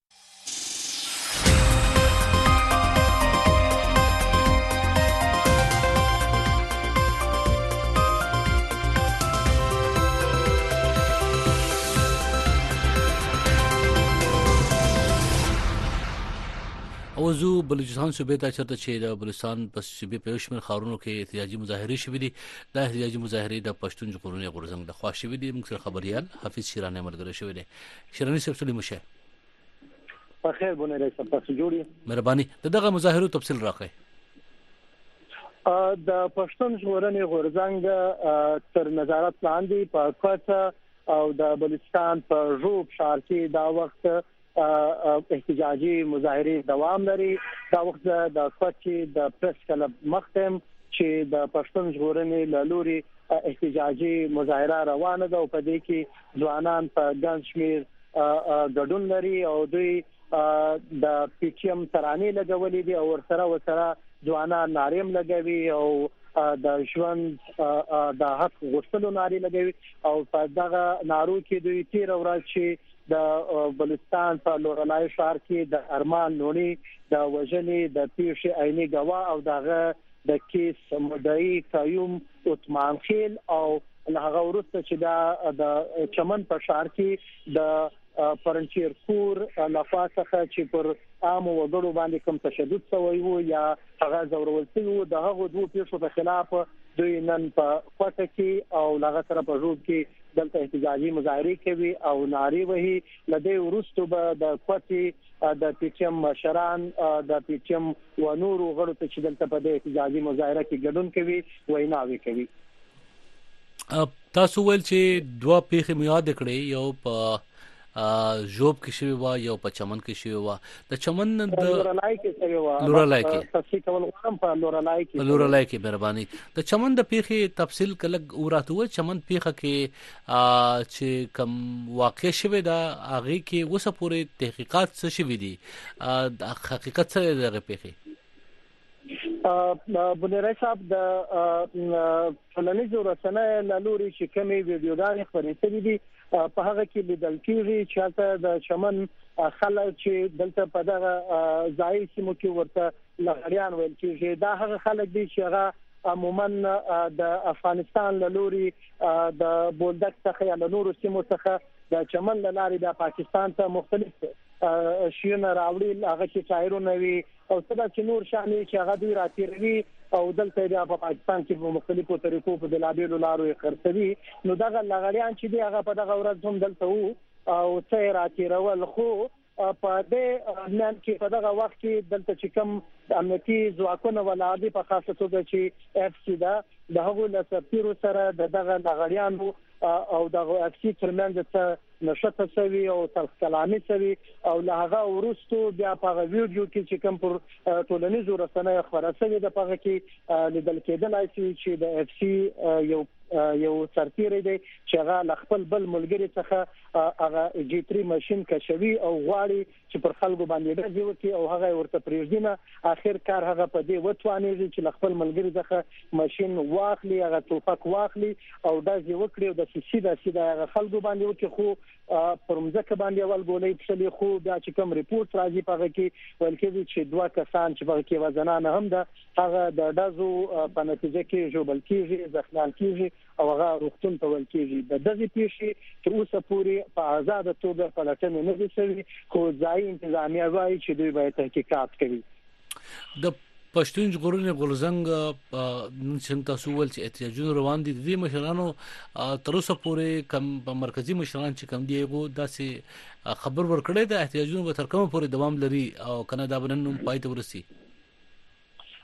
اوزو بلوچستان صوبې ته چرته چې د بلوچستان په صوبې په یو شمېر ښارونو کې احتجاجي مظاهرې شوې دي. دا احتجاجي مظاهرې د پښتون ژغورنې غورځنګ د خوا شوې دي. موږ سره خبريال حافظ شیرانی ملګری شوی دی. شیرانی صاحب سلام شه. په خیر بونه رئیس تاسو جوړی. مهرباني دغه مظاهرو تفصیل راکړئ. د پښتون ژغورنې غورځنګ تر نظارت لاندې په کوټه او د بلوچستان په ژوب ښار کې دا وخت احتجاجي مظاهرې دوام لري. دا وخت د کوټې د پریس کلب مختم چې د پښتون ژغورنې له لوري احتجاجي مظاهره روانه ده او په دې کې ځوانان په ګڼ شمېر ګډون لري او دوی د پی ټي ایم ترانې لګولې دي او ورسره ورسره ځوانان نارې لګوي او د ژوند د حق غوښتلو نارې لګوي او په دغه نارو کې دوی تیر ورځ چې د بلوچستان په لورلای ښار کې د ارمان نونی د وژنې د پیښې عیني گواه او دغه د کیس مدعي قیوم عثمان خیل او هغه وروسته چې د چمن په ښار کې د پرنچیر کور لخوا څخه چې پر عام وګړو باندې کوم تشدد شوی وو یا هغه زورول شوی وو د هغو دوه پیښو په خلاف دوی نن په کوټه کې او لغه سره په روډ کې دلته احتجاجي مظاهرې کوي او نارې وهي. لدې وروسته به د کوټې د پی ټي ایم مشران د پی ټي ایم و نور غړو ته چې دلته په دې احتجاجي مظاهره کې ګډون کوي ویناوي کوي. تاسو ول چې دوه پیښې مې یاد کړې یو په جوب کې شوی و یو په چمن کې شوی و. د چمن د لورلای کې شوی و لورلای کې تفصیل کول غواړم په لورلای کې لورلای کې مهرباني د چمن د پیښې تفصیل کله وراته و. چمن پیښه کې چې کوم واقع شوی دا هغه کې اوسه پورې تحقیقات څه شوی دي د حقیقت څه دغه پیښې بنيري صاحب د ټولنیزو رسنیو له لوري چې کومې ویډیوګانې خپرې شوې دي په هغه کې لیدل کېږي چې هلته د چمن خلک چې دلته په دغه ځای سیمو کې ورته لغړیان ویل کېږي دا هغه خلک دي چې هغه عموما د افغانستان له لوري د بولدک څخه یا له نورو سیمو څخه د چمن له لارې د پاکستان ته مختلف شیونه راوړي هغه چې ټایرونه وي او څه چې نور شامل چې هغه دوی راتیروي او دلته بیا په پاکستان کې په مختلفو طریقو په بلابلو لارو یې خرڅوي. نو دغه لغړیان چې دی هغه په دغه ورځ هم دلته وو او څه راتیرول خو په دې نن کې په دغه وخت کې دلته چې کوم امنیتي ځواکونه ولادي په خاصه توګه چې اف سی دا د هغو له سفیرو سره دغه لغړیانو او دغه اف سی ترمنځ څه نشته سوي او تر کلامي سوي او له هغه ورستو بیا په ویډیو کې چې کوم پر ټولنیزو رسنیو خبره شوې ده په کې لیدل کېدلای شي چې د اف سی یو یو سرتیری دی چې هغه خپل بل ملګری څخه هغه جی تری ماشين کشوي او غواړي چې پر خلکو باندې ډزې وکړي او هغه ورته پریږدي. اخر کار هغه په دې وتوانېږي چې خپل ملګری څخه ماشين واخلي هغه توپک واخلي او ډزې وکړي او د سیده سیده هغه خلکو باندې وکړي. خو پرمځکه باندې اول ګولې پښلې خو بیا چې کوم ریپورت راځي په هغه کې ویل کېږي چې دوه کسان چې په کې وزنانه هم ده هغه د ډزو په نتیجه کې ژوبل کېږي زخمیان کېږي او هغه روغتون ته ول کېږي. د دغه پیښې تر اوسه پورې په آزاد توګه پلټنه نه دي شوې خو ځای انتظامیه وايي چې دوی باید تحقیقات کوي. د پښتون ژغورنې غورځنګ نن څنګه تاسو ول چې احتجاجونه روان دي د دې مشرانو تر اوسه پورې کم مرکزی مشران چې کم دی غو داسې خبر ورکړی د احتجاجونو به تر کومه پورې دوام لري او کنه دا بنن پای ته ورسي.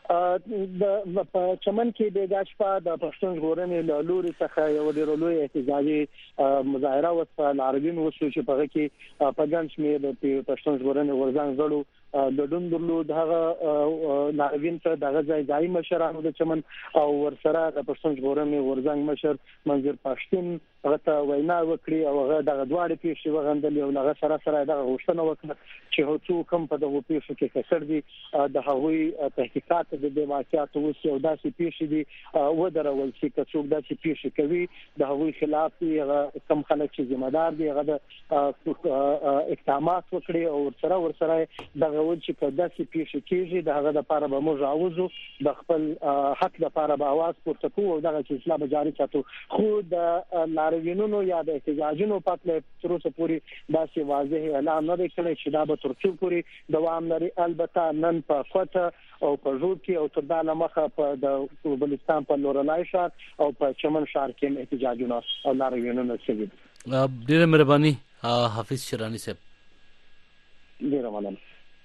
د چمن کې د گاشپا د پښتون ژغورنې له لوري څخه یو ډېر لوی احتجاجي مظاهره وسه لاروین وشو چې په هغه کې په ګڼ شمېر د پښتون ژغورنې غورځنګ غړو لډون درلود. هغه لاروین ته دغه ځای ځای مشرانو د چمن او ورسره د پښتون ژغورنې غورځنګ مشر منظور پښتون هغه ته وینا وکړي او هغه دغه دواړه پیښې وغندل او هغه سره سره دغه غوښتنه وکړه چې هڅو کوم په دغه پیښو کې کسر دي د هغوی تحقیقات د دې واقعیت اوس یو داسې پیښې دي ودرول چې څوک داسې پیښې کوي د هغوی خلاف هغه کم خلک چې ذمہ دار دي هغه د اقدامات وکړي او ورسره ورسره دغه ول چې کدا چې پیښې کیږي د هغه لپاره به موږ عاوزو د خپل حق لپاره به आवाज پورته کوو او دغه سلسله به جاري ساتو. خو د لاروینونو یا د احتجاجونو په اړه تر اوسه پورې داسې واضح اعلان نه دی کړی چې دا به تر څو پورې دوام لري. البته نن په کوټه او په جوړ کې او تر داله مخه په د بلوچستان په لورلای ښار او په چمن ښار کې احتجاجونه او لاروینونه شوي. ډیره مهرباني حافظ شرانی صاحب. ډیره مننه.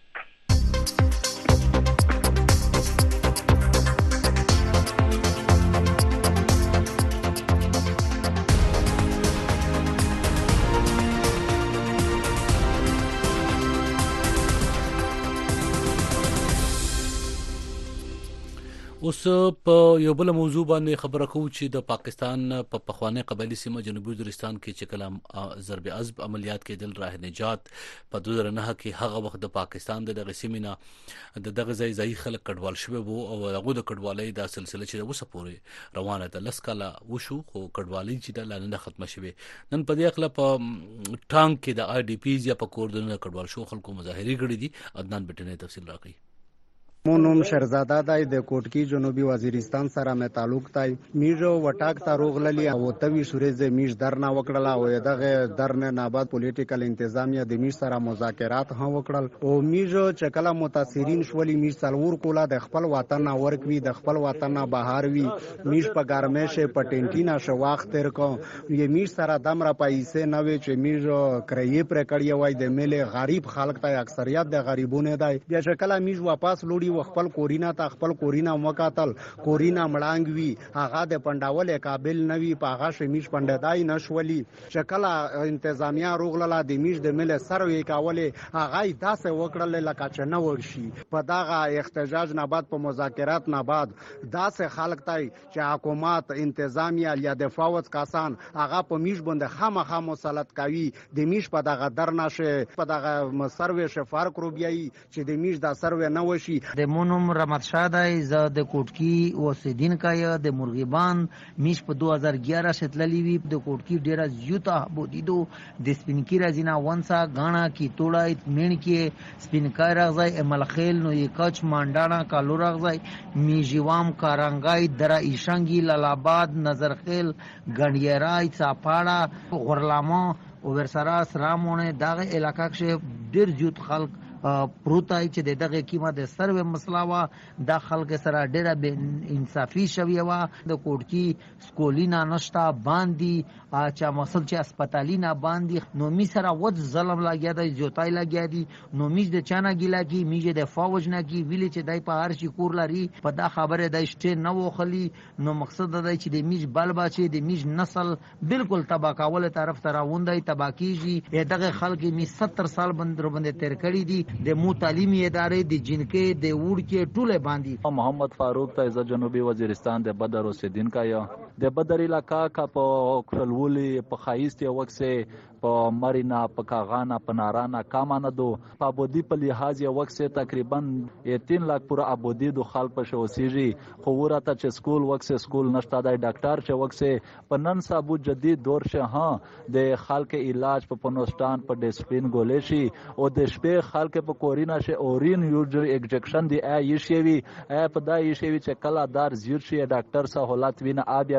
اوس په یو بل موضوع باندې خبره کوو چې د پاکستان په پخوانی قبایلی سیمه جنوبي وزیرستان کې چې کلام ضرب عضب عملیات کې دل راه نجات په دوه زره نه کې هغه وخت د پاکستان د دغه سیمه نه د دغه ځای ځای خلک کډوال شوی وو او هغه د کډوالۍ د سلسله چې اوسه پورې روانه ده لس کاله وشو خو کډوالۍ چې د لاندې ختمه شوه. نن په دې خپل په ټانک کې د آی ډي پیز یا په کوردن کډوال شو خلکو مظاهره کړې دي. عدنان بټنه تفصیل راکړي. مونوم شهرزاده دای د کوټکی جنوبي وزیرستان سره مې تعلق تای میجو وټاک ته روغللی او توی سورې میج درنا وکړه او دغه درنه ناباد پولیټیکل انتظامیه د میج سره مذاکرات هم وکړل او میجو چکلا متاثرین شولي میج څلور کوله د خپل وطن اورک وی د خپل وطن بهار وی میج په ګرمشه پټینټینا شو وخت تر کو یی میج سره دمره پیسې نه وی چې میجو کرې پر کړی وای د ملي غریب خلک ته اکثریت د غریبونه دی بیا چکلا میج واپس لوړي خپل کورینا ته خپل کورینا مقاتل کورینا مړانګ وی هغه د پنداول قابل نوی پاغه شمیش پنددای نشولی شکل انتظامیه روغله د میش د مل سروي کاوله هغه داسه وکړل لکه چې نو ورشي په دغه احتجاج نه بعد په مذاکرات نه بعد داسه خلک تای چې حکومت انتظامیه یا دفاعت کسان هغه په میش باندې خامخا مسلط کوي د میش په دغه درنشه په دغه سروي شفار کروبیای چې د میش د سروي نه وشي. مونم رحمت شاه دای ز د کوټکی اوسیدین کای د مرغیبان میش په دو هزار گیارہ شتللی وی د کوټکی ډیره زیوتا بودیدو د سپینکی رازینا ونسا غانا کی توړای مین کی سپینکای راغزای املخیل نو یکچ مانډانا کالو راغزای میجوام کارنګای درا ایشنګی لالاباد نظرخیل غنډیرای چاپاړه غورلاما او ورسرا سرامونه دغه علاقہ کې ډیر زیات خلک پروتای چې دغه قیمه د سروي مسلاوا د خلک سره ډیره به انصافي شوی و د کوټکی سکولینا نشتا باندې اچا مسل چې هسپتالینا باندې نو می سره ود ظلم لاګیا د جوتای لاګیا دي نو می د چانا ګیلا کی میجه د فوجنا کی ویل چې دای په هر شي کور لري په دا خبره د شته نو خلی نو مقصد دا چې د میج بلبا چې د میج نسل بالکل تبا کول طرف ته راوندای تبا کیږي دغه خلک می ستر سال بندر باندې تیر کړی دي د مو تعلیمي ادارې د جنکې د وړ کې ټوله باندې. محمد فاروق ته جنوبي وزیرستان د بدر اوسیدین کا یا د بدر علاقہ کا په کړلولي په خایست یو وخت په مرینا په کاغانا په نارانا کامانه دو په ابودی په لحاظ یو وخت تقریبا تین لاک پورا ابودی دو خلک په شوسیږي خو ورته چې سکول وخت سکول نشته د ډاکټر چې وخت په نن صابو جدید دور شه ها د خلک علاج په پنوستان په ډسپلین ګولې شي او د شپې خلک په کورینا شه اورین یوجر ایجکشن دی ای شي وی په دای شي چې کلا دار زیر شي ډاکټر سہولت وینه ا بیا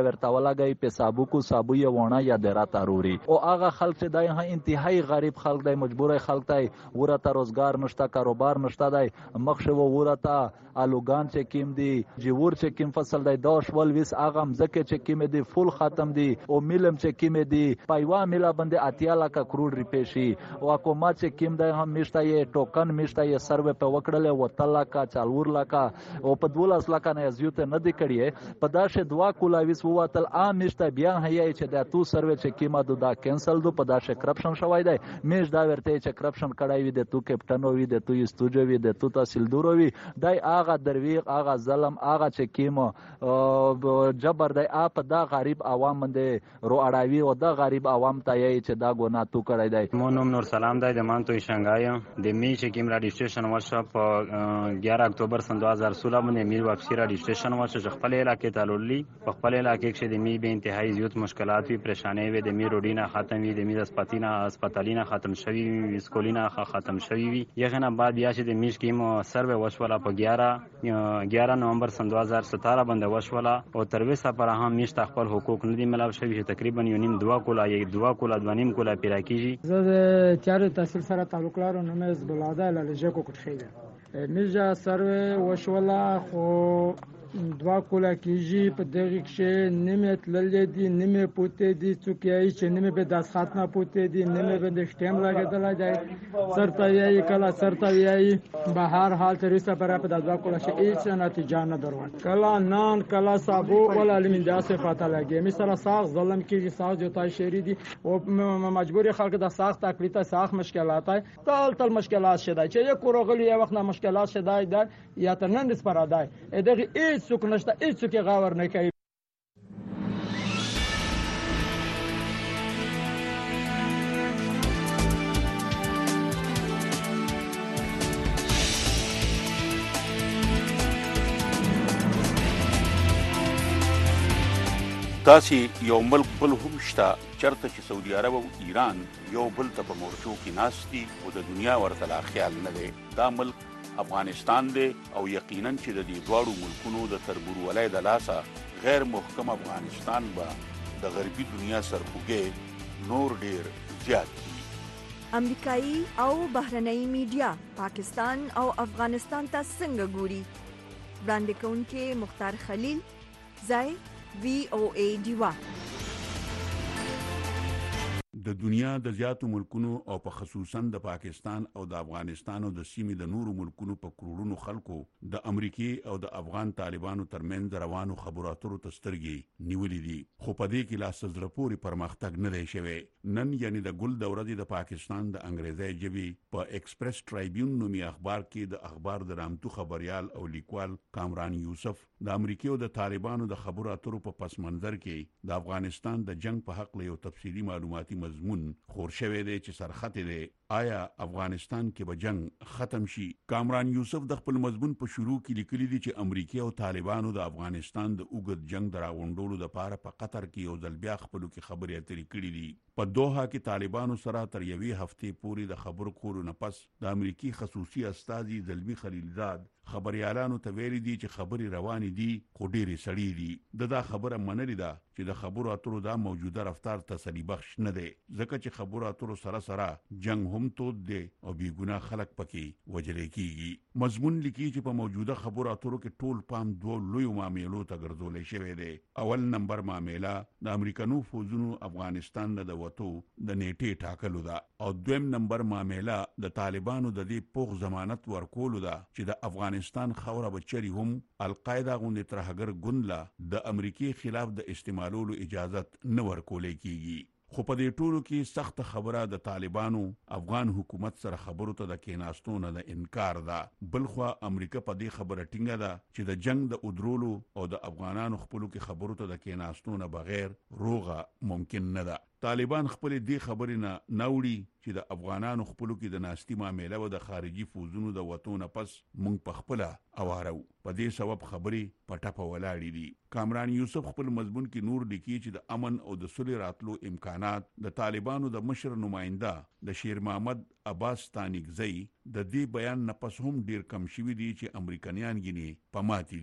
ورته ولګي پیسابو کو صابو یا ونه یا درا تاروري او هغه خلک چې دای ها انتهایی غریب خلک دی مجبور خلک دی ورته روزګار نشته کاروبار نشته دی مخشه ورته الوګان چې کیم دی جوور چې کیم فصل دی دوش ول وس هغه مزکه چې کیم دی فول ختم دی او ملم چې کیم دی پایوا ملا باندې اتیا لاکھ کروڑ روپے شي او حکومت چې کیم دی هم مشته یې ټوکن مشته یې سروې په وکړل او تلا کا چالور لاکا او په دولس لاکا نه زیوت نه دی کړی په داشه دوا کولاویس ووتل عام مشته بیا هي چې د تو سروې چې کیما دا کینسل دو په داشه کرپشن شوی دی میش دا ورته چې کرپشن کړای وي د تو کپټن وي د تو استوجو وي د تو تحصیلدار وي دای هغه درویغ هغه ظلم هغه چې کیما جبر دی اپ دا غریب عوام باندې رو اړاوي او دا غریب عوام ته یې چې دا ګناه تو کړی دی مو نوم نور سلام دی د مانتو شنګای د می چې کیم رجسټریشن وشو په ग्यारह اکتوبر سن دو हज़ार सोलह باندې میر واپسی رجسټریشن وشو چې خپل علاقې ته لولي په خپل علاقې کې د می به انتهایی زیات مشکلات وی پریشانې وي د می روډینا ختم وي د می اسپاتینا اسپیټالینا ختم شوی وي سکولینا ختم شوی وي یغه بعد بیا چې د می سکیم سروې وشولا په ग्यारह نومبر سن دو हज़ार सत्रह باندې وشولا او تر وسه پر هم میشت خپل حقوق نه دی ملاو شوی چې تقریبا یو نیم دوا کولا یک دوا کولا د نیم کولا پیرا کیږي زه د چارو تحصیل سره تعلق لرم نو مې بلاده لاله کو کوټخیده میجا سروې وشولا خو دوا کولا کیږي په دغه کې نیمه تللې دي نیمه پوتې دي څوکي چې نیمه به داس خاتمه پوتې دي نیمه به د شټم لګیدل دی سرته یې کلا سرته یې بهر حال تر اوسه پر په دوا کولا شي هیڅ نتیجه نه درو کلا نان کلا صابو ولا لمن دا صفاته لګي مثلا ساغ ظلم کیږي ساغ جوتا شری دي او مجبور خلک د ساغ تکلیف ساغ مشکلات تل تل مشکلات شته چې یو کورغلی وخت نه مشکلات شته دی یا تر نن سپاره دی دغه څوک نشته هیڅوک غاور نه کوي داسې یو ملک بل هم شته چرته چې سعودي عرب او ایران یو بل ته په مورچو کې ناستي او د دنیا ورته لا خیال نه دی دا ملک افغانستان دی او یقینا چې د دې دواړو ملکونو د تربورولۍ د لاسه غیر محکم افغانستان به د غربي دنیا سرخوږی نور ډیر زیات دي امریکایي او بهرنۍ میډیا پاکستان او افغانستان ته څنګه ګوري وړاندې کوونکي مختار خلیل ځای وی او ای ډیوا د دنیا د زیاتو ملکونو او په خصوصا د پاکستان او د افغانستان او د سیمې د نورو ملکونو په کروڑونو خلکو د امریکای او د افغان طالبانو ترمنځ روانو خبرو اترو ته سترګې نیولې دي خو په دې کې لا څه زړه پورې پرمختګ نه دی شوی نن یعنی د ګل د ورځې د پاکستان د انګریزي ژبې په ایکسپریس ټرایبیون نومي اخبار کې د اخبار د رامتو خبريال او لیکوال کامران یوسف د امریکای او د طالبانو د خبرو اترو په پس منظر کې د افغانستان د جنگ په حق له یو تفصیلی معلوماتي مضمون خور شوی دی چې سرخط دی آیا افغانستان کې به جنگ ختم شي کامران یوسف د خپل مضمون په شروع کې لیکلي دي چې امریکای او طالبانو د افغانستان د اوږد جنگ دراغونډولو لپاره په قطر کې یو ځل بیا خپلو کې خبرې اترې کړې دي په دوحه کې طالبانو سره تر یوې هفتې پورې د خبرو کولو نه پس د امریکای خصوصي استازي زلمی خلیلزاد خبريالانو ته ویلي دي چې خبري روانې دي خو ډېرې سړې دي د دا خبره منلې ده چې د خبرو اترو دا موجوده رفتار تسلی بخش نه دی ځکه چې خبرو اترو سره سره جنگ هم تود دی او بې ګناه خلک پکې وجلې کیږي مضمون لیکي چې په موجوده خبرو اترو کې ټول پام دوه لویو معاملو ته ګرځولې شوی دی اول نمبر معامله د امریکانو فوجونو افغانستان نه د وټو د نیټې ټاکلو ده او دویم نمبر معامله د طالبانو د دې پوغ ضمانت ورکولو ده چې د افغانستان خوره بچري هم القاعده غونډه ترهګر ګوندلا د امریکای خلاف د استعمالولو اجازت نه ورکولې کیږي خو په دې ټولو کې سخت خبره د طالبانو افغان حکومت سره خبرو ته د کېناستو نه د انکار ده بلخوا امریکا په دې خبره ټینګه ده چې د جنگ د ادرولو او د افغانانو خپلو کې خبرو ته د کېناستو نه بغیر روغه ممکن نه ده طالبان خپل دې خبرې نه نوړي چې د افغانانو خپلو کې د ناستی معاملې او د خارجي فوزونو د وټو نه پس مونږ په خپل اوارو په دې سبب خبرې پټه په ولاړې دي کامران یوسف خپل مضمون کې نور لیکي چې د امن او د صلح راتلو امکانات د طالبانو د مشر نماینده د شیر محمد عباس تانیکزئی د دې بیان نه پس هم ډیر کم شوي دي چې امریکایان غني پماتې دي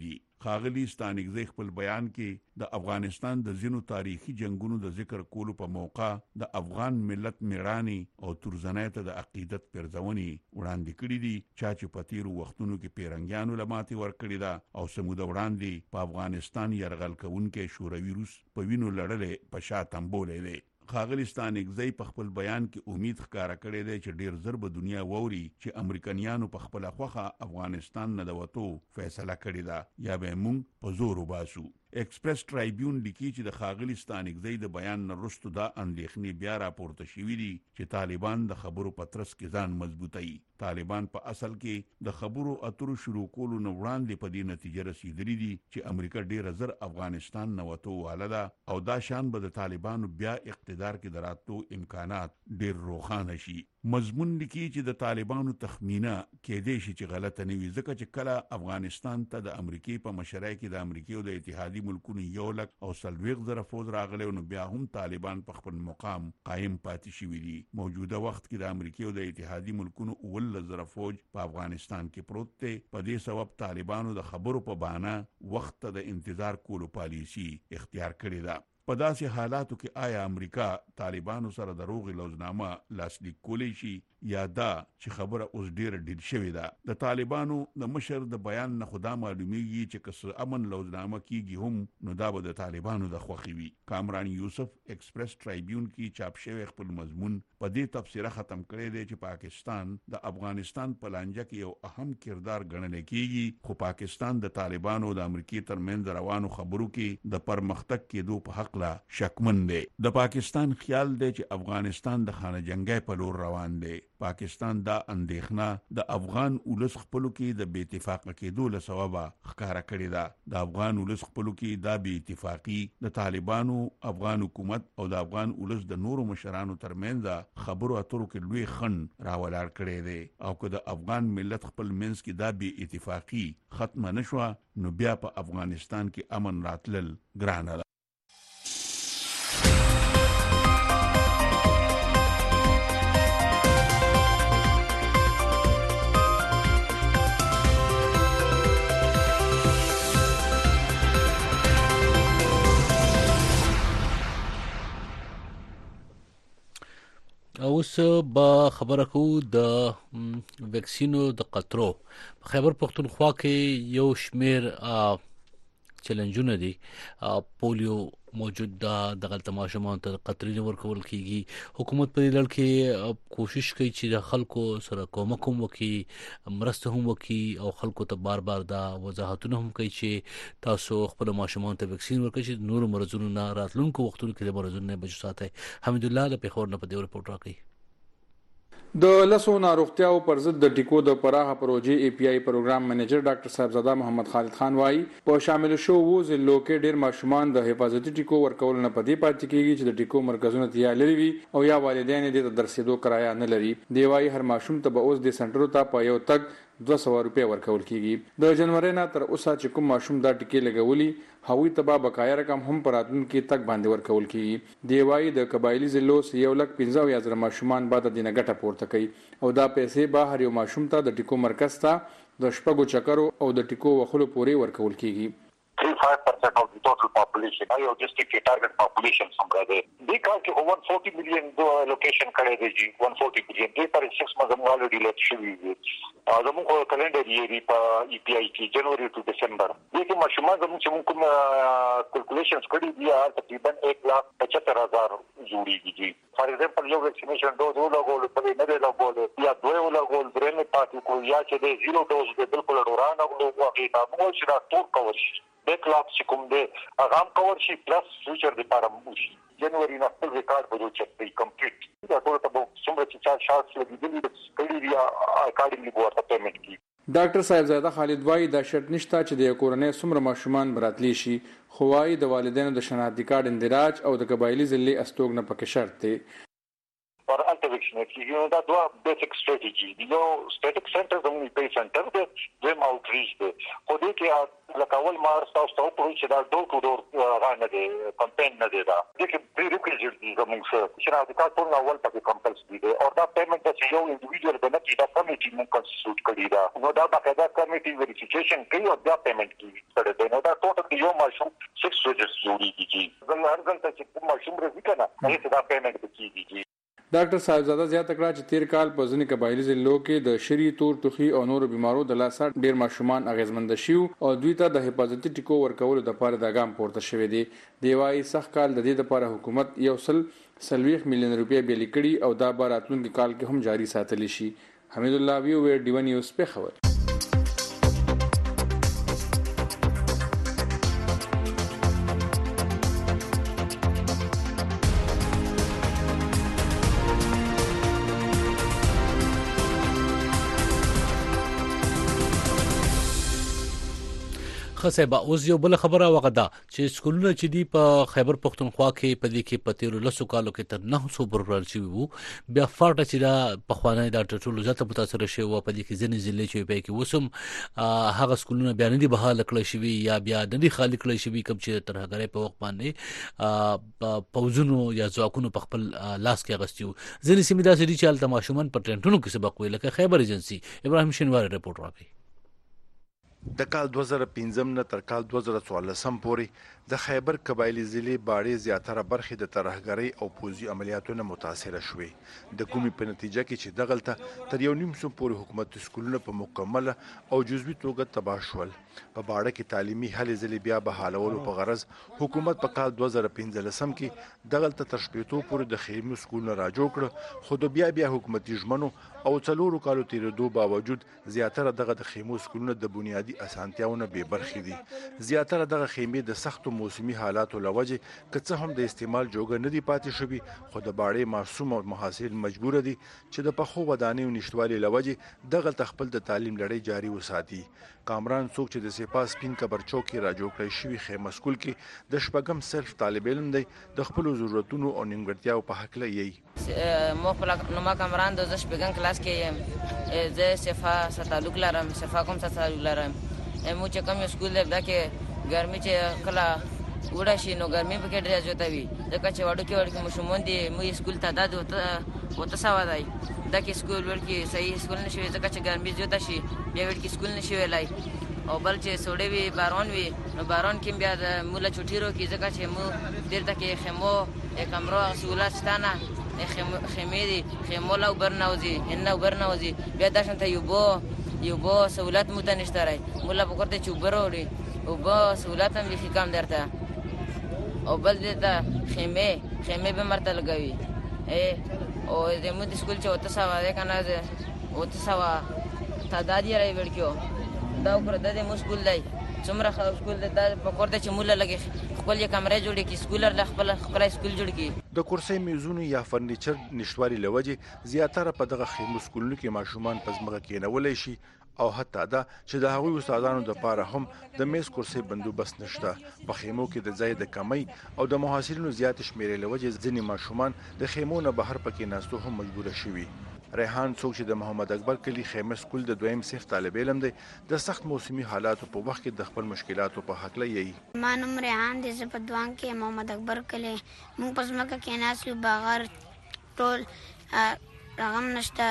ښاغلي ستانکزی خپل بیان کې د افغانستان د ځینو تاریخي جنگونو د ذکر کولو په موقع د افغان ملت میړانې او تورزنۍ ته د عقیدت پرځونې وړاندې کړي دي چې په تیرو وختونو کې پیرنګیانو له ماتې ورکړې ده او سموده وړاندې په افغانستان یرغل کوونکي شوروي روس په وینو لړلې په شا تنبولې دی. ښاغلي ستانکزی په خپل بیان کې امید ښکاره کړې ده چې ډیر زر به دنیا ووري چې امریکایانو په خپل خوخه افغانستان نه د وټو فیصله کړې ده یا به موږ په زور وباسو. ایکسپریس ټرایبیون لیکي چې د ښاغلي ستانکزی د بیان نه وروسته دا اندېښنې بیا راپورته شوې دي چې طالبان د خبرو په ترڅ کې ځان مضبوطوي. طالبان په اصل کې د خبرو اترو شروع کولو نه وړاندې په دې نتیجه رسیدلي دي چې امریکا ډیره زر افغانستان نه وټو واله ده او دا شان به د طالبانو بیا اقتدار کې دراتو امکانات ډیر روښانه شي. مضمون لیکي چې د طالبانو تخمینه کېدای شي چې غلطه نه وي ځکه چې کله افغانستان ته د امریکای په مشرۍ کې د امریکای او د اتحادیې ملکونو یو لک او سلويغ زره فوج راغلی نو بیا هم طالبان په خپل مقام قائم پاتې شوي دي. موجوده وخت کې د امریکای او د اتحادیې ملکونو اول زره فوج په افغانستان کې پروت دی. په دې سبب طالبانو د خبرو په بهانه وخت د انتظار کولو پالیسی اختیار کړې ده. په داسې حالاتو کې آیا امریکا طالبانو سره د روغې لوزنامه لاسلیک کولی شي یا دا چې خبره اوس ډیره ډیل شوې ده؟ د طالبانو د مشر د بیان نه خدا معلومیږي چې که امن لوزنامه کیږي هم نو دا به د طالبانو د خوښي وي. کامران یوسف ایکسپریس ټرایبیون کې چاپ شوی خپل مضمون په دې تفسیره ختم کړی دی چې پاکستان د افغانستان په لانجه کې یو اهم کردار ګڼل کیږي خو پاکستان د طالبانو او د امریکای ترمنځ روانو خبرو کې د پرمختګ کېدو په حق لا شکمن دی. د پاکستان خیال دی چې افغانستان د خانه جنگي په لور روان دی. پاکستان دا اندېښنه د افغان ولس خپلو کې د بې اتفاقه کېدو له سببه ښکاره کړې ده. د افغان ولس خپلو کې دا بې اتفاقي د طالبانو، افغان حکومت او د افغان ولس د نورو مشرانو ترمنځ خبرو اترو کې لوی خنډ راولاړ کړی دی او که د افغان ملت خپل منځ کې دا بې اتفاقي ختمه نشوه نو بیا په افغانستان کې امن راتلل ګرانه ده. اوس به خبره کوو د ویکسینو د قطرو. په خیبر پختونخوا کې یو شمیر چیلنجونه دي. پولیو موجود ده، دغه ماشومان ته قطرې ورکول کیږي. حکومت په دې لړ کې کوشش کوي چې د خلکو سره کومک هم وکړي، مرسته هم وکړي او خلکو ته بار بار دا وضاحتونه هم کوي چې تاسو خپل ماشومان ته ویکسین ورکړئ چې نور مرزونو نه راتلونکو وختونو کې د مرزونو نه بچ ساتي. حمید الله د پیښور نه په دې رپورټ راکړي. د لسو ناروغتیاو پر ضد د ټیکو د پراخه پروژې ای پی آی پروګرام منیجر ډاکټر صاحبزاده محمد خالد خان وایي په شامل شو وو ضلعو کې ډیر ماشومان د حفاظتي ټیکو ورکول نه پدې پاتې کیږي چې د ټیکو مرکزونه تیار لري وي او یا والدین دې د درسېدو کرایه نه لري. دی وایي هر ماشوم ته به اوس د سنټرو ته په یو تک دوه سوه روپۍ ورکول کیږي. د جنوري نه تر اوسه چې کوم ماشوم دا ټیکې لګولي هغوی ته به بقایا رقم هم په راتلونکي تک باندې ورکول کیږي. دی وایي د قبایلي ضلعو یو لک پنځه اویا زره ماشومان به د دې نه ګټه پورته کوي او دا پیسې به هر یو ماشوم ته د ټیکو مرکز ته د شپږو چکرو او د ټیکو وخلو پورې ورکول کیږي. three to five percent of the total population. I just take a target population somewhere there. They can't give one hundred forty million allocation kare de ji one hundred forty billion. They per six months already let should be. زموږ کلندر یې په ای پی آی کې جنوري ټو دسمبر دې کې ماشومان زموږ چې موږ کوم کیلکولیشنز کړي دي تقریبا ایک لاکھ پچہتر هزار جوړیږي. فار ایگزامپل یو ویکسینیشن ډوز ولګول په دې نه دی لګول یا دوه ولګول درې نه پاتې کو یا چې د زیرو ډوز د بالکل ورانه ولګو هغه دا موږ چې دا ټول کور شي ایک لاکھ چې کوم دی هغه هم کور شي پلس فیوچر لپاره مو شي. جنوري نه خپل ریکارډ به چې کمپلیټ دا ټول ته څومره چې چا شارټس لګیدلي کړي دي اکاډمي ورته پیمنٹ کی. ډاکټر صاحبزاده خالد وایي دا شرط نشته چې د کورنۍ څومره ماشومان براتلی شي، خو وایي د والدینو د شناختی کارت اندراج او د قبایلي ضلع استوګنه پکې شرط دی. For anti-vaccination, you know, that was basic strategy. You know, static center, the only pay center, the them outreach, the, for they can لکه اول ما تاسو ته وکړو چې دا ډور ټو ډور غانه دي کمپین نه دی دا دغه پریریکویزټ دي زموږ سره چې راځي تاسو ټول اول پکې کمپلسري دي او دا پیمنٹ چې یو انډیویډوال باندې دا کمیټي مونږ کنسټیټیوټ کړی دا نو دا باقاعده کمیټي ویریفیکیشن کوي او دا پیمنٹ کوي سره دی نو دا ټوټل یو ماشوم سکس ویجټس جوړیږي ځل هر ځل چې کوم ماشوم راځي کنه هغه دا پیمنٹ کیږي. ډاکټر صاحبزاده زیاته کړه چې تیر کال په ځینې قبایلي ضلعو کې د شری تور ټوخي او نورو بیمارو د لاسه ډیر ماشومان اغیزمند شي او دوی ته د حفاظتي ټیکو ورکولو لپاره د ګام پورته شوی دی. دی وايي سخت کال د دې لپاره حکومت یو سل سلويخ میلیون روپیا بیل کړي او دا به راتلونکي کال کې هم جاری ساتل شي. حمید الله وی وی ډیو نیوز په خبر. خصيبه اوس یو بل خبره وغدا چې سکولونه چې دی په خیبر پختونخوا کې په دې کې په تیر لسو کالو کې تر نه سو برابر شوی وو بیا فاټه چې دا په خوانه دا ټولو ځته متاثر شوی وو په دې کې ځنې ضلع چې په کې وسم هغه سکولونه بیا نه دي بحال کړی شوی یا بیا نه دي خالی کړی شوی کوم چې تر هغه په وخت باندې پوزونو یا ځواکونو په خپل لاس کې غستیو ځنې سیمه داسې دي چې الته ماشومان په ټرینټونو کې سبق ویل لکه خیبر ایجنسی ابراهیم شینواری رپورټ راکړي. د کال دوه زره پنځم نه تر کال دوه زره څوارلسم پورې د خیبر قبایلی ضلع باړې زیاتره برخې د ترهګرۍ او پوځي عملیاتونو متاثره شوې د کومې په نتیجه کې چې دغلته تر یو نیم سو پورې حکومت سکولونه په مکمله او جزوي توګه تباه شول. په باړه کې تعلیمي هلې ځلې بیا بحالولو په غرض حکومت په کال دوه زره پنځلسم کې دغلته تر شپېتو پورې د خیمو سکولونه را جوړ کړه خو د بیا بیا حکومتي ژمنو او څلورو کالو تیرېدو باوجود زیاتره دغه د خیمو سکولونه د بنیادي اسانتیاونه بې برخې دي. زیاتره دغه خیمې د سختو موسمي حالاتو لوجه که څه هم د استعمال جوګه نه دي پاتې شوي خو د باړې معصوم او محصل مجبور دي چې د پخو ودانیو نشټوالي لوجه دغه خپل د تعلیم لړۍ جاري وساتي. کامران څوک چې د سپا سپین کبرچو کې را جوړ کړی شوی خیمه سکول کې د شپږم صرف طالب علم دی د خپل ضرورتونو او نیمګړتیاو په حق لې مو خپل نوما کامران د شپږم کلاس کې زه صفه ستالوک لرم صفه کوم ستالوک لرم مو چې کوم سکول دی دا کې ګرمي چې کله وړه شي نو ګرمي په کې ډېر زیاته وي ځکه چې وړو کې وړو کې مشمون دي مو سکول تعداد وته وته سوا دی دا کې سکول ورکی صحیح سکول نشوي ځکه چې ګرمي زیاته شي بیا ورکی سکول نشي ویلای او بل چې سوړې وي باران وي نو باران کې بیا د مولا چټیرو کې ځکه چې مو ډېر تکي خمو کمرو سہولت ستانه خیمې دي خیمو لا برناوزي ان برناوزي بیا دا شنت یو بو یو بو سہولت مو ته نشته راي مولا پکړته چې وبروري او بو سہولت هم لکه کم درته او بل دې ته خیمې خیمې به مرته لګوي ا او د مو د سکول چې وته سوا ده کنه وته سوا تعداد یې راوړ کېو دا پر د مو سکول دی څومره سکول دی دا پکړته چې مولا لګي خپل یې کمرې جوړې کی سکولر ل خپل خپل سکول جوړ کی د کورسۍ میزونو یا فرنیچر نشټوالي لوجه زیاتره په دغه خیمو سکولونو کې ماشومان پزمغه کېنولای شي او حتی دا چې د هغوی استادانو د پاره هم د میز کورسۍ بندوبست نشته. په خیمو کې د ځای د کمی او د محصلینو زیات شمیرې لوجه ځینې ماشومان د خیمو نه بهر پکې ناستو هم مجبور شوي. ریحان څوک چې د محمد اکبر کلی خیمه سکول د دویم صف طالب علم دی د سخت موسمي حالاتو په وخت کې د خپل مشکلاتو په حق لې ما نوم ریحان دی زه په دوان کې محمد اکبر کلی مونږ پس مکه کې ناسو باغر ټول رقم نشته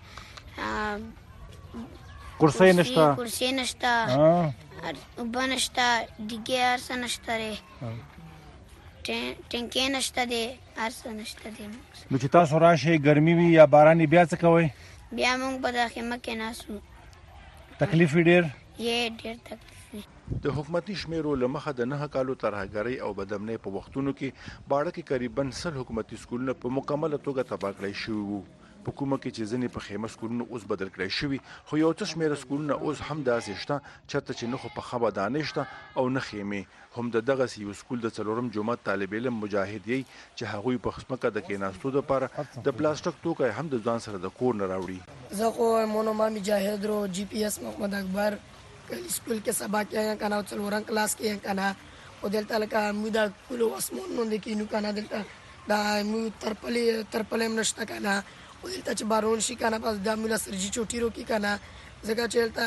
کرسی نشته کرسی نشته وبا نشته دیګه ارسه نشته ری ټینکی نشته دی ارسه نشته دی. نو چې تاسو راشئ ګرمي وي یا باران بیا څه کوئ؟ بیا موږ په دغه خیمه کې ناسو. تکلیف ډیر یې ډیر تکلیف د حکومتي شمیرو له مخه د نه کالو ترهګرۍ او بدامنۍ په وختونو کې باړه کې قریبا سل حکومتي سکولونه په مکمله توګه تباه کړای شوي وو. په کومه کې چې ځینې په خیمه سکولونه اوس بدل کړای شوي خو یو څه شمېره سکولونه اوس هم داسې شته چېرته چې نه خو پخه ودانۍ شته او نه خیمې هم د دغسې یو سکول د څلورم جومات طالب علم مجاهد یی چې هغوی په ځمکه د کېناستو دپاره د پلاستیک توکی هم د ځان سره د کور نه راوړي. زه خو مونوما مجاهد رو جی پی ایس محمد اکبر سکول کې سبق کېږم کنه او څلورم کلاس کې کنه او دلته لکه مو د کلو اسمون باندې کینو کنه دلته دا مو ترپلې ترپلې نشته کنه او دلته چې بارون شي کنه پس د مولا سرجی چوټیرو کې کنه ځکه چې دلته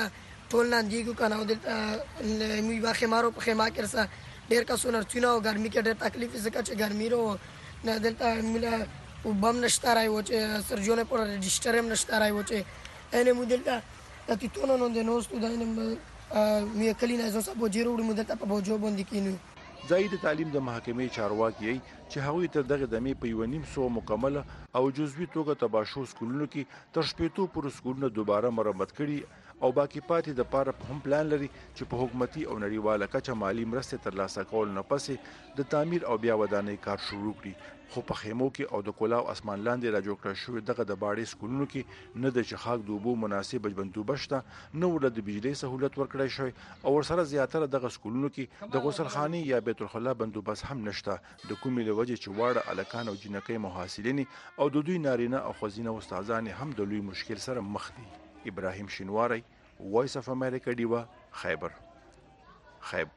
ټول ناندېږو که نه او دلته موږ به خیمارو په خیمه کې رسه ډېر کسونه رچونه او ګرمي کې ډېر تکلیف ځکه چې ګرمي رو نه دلته موږ اوبه هم نشته رای و چې سرجونه پر رجسټر هم نشته رای و چې اینې موږ دلته تیتونه نو د نوستو دا اینې موږ کلي نه زه بوجې راوړو موږ دلته په بوجو باندې کینو ځایي د تعلیم د محکمې چارواکي یې چې هغوی تر دغه دمې په یوه نیم سوه مکمله او جزوي توګه تباه شو سکولونو کې تر شپېتو پورې سکولونه دوباره مرمت کړي او باقي پاتې د پاره هم پلان لري چې په حکومتي او نړیواله کچه مالی مرستې ترلاسه کول نه پسې د تعمیر او بیا ودانۍ کار شروع کړي خو په خیمو کې او د کلاو اسمان لاندې را جوړ کړل شوي دغه د باړې سکولونو کې نه د چښاک د اوبو مناسب بندوبست شته نه ورته د بجلۍ سهولت ورکړی شوی او ورسره زیاتره دغه سکولونو کې د غسلخانې یا بیت الخلا بندوبست هم نشته د کومې له وجې چې واړه هلکان او جینکۍ محصلینې او د دوی نارینه او ښځینه استادانې هم د لوی مشکل سره مخ دي. ابراهیم شینواری، وایس اف امریکا، ډیوه، خیبر خیبر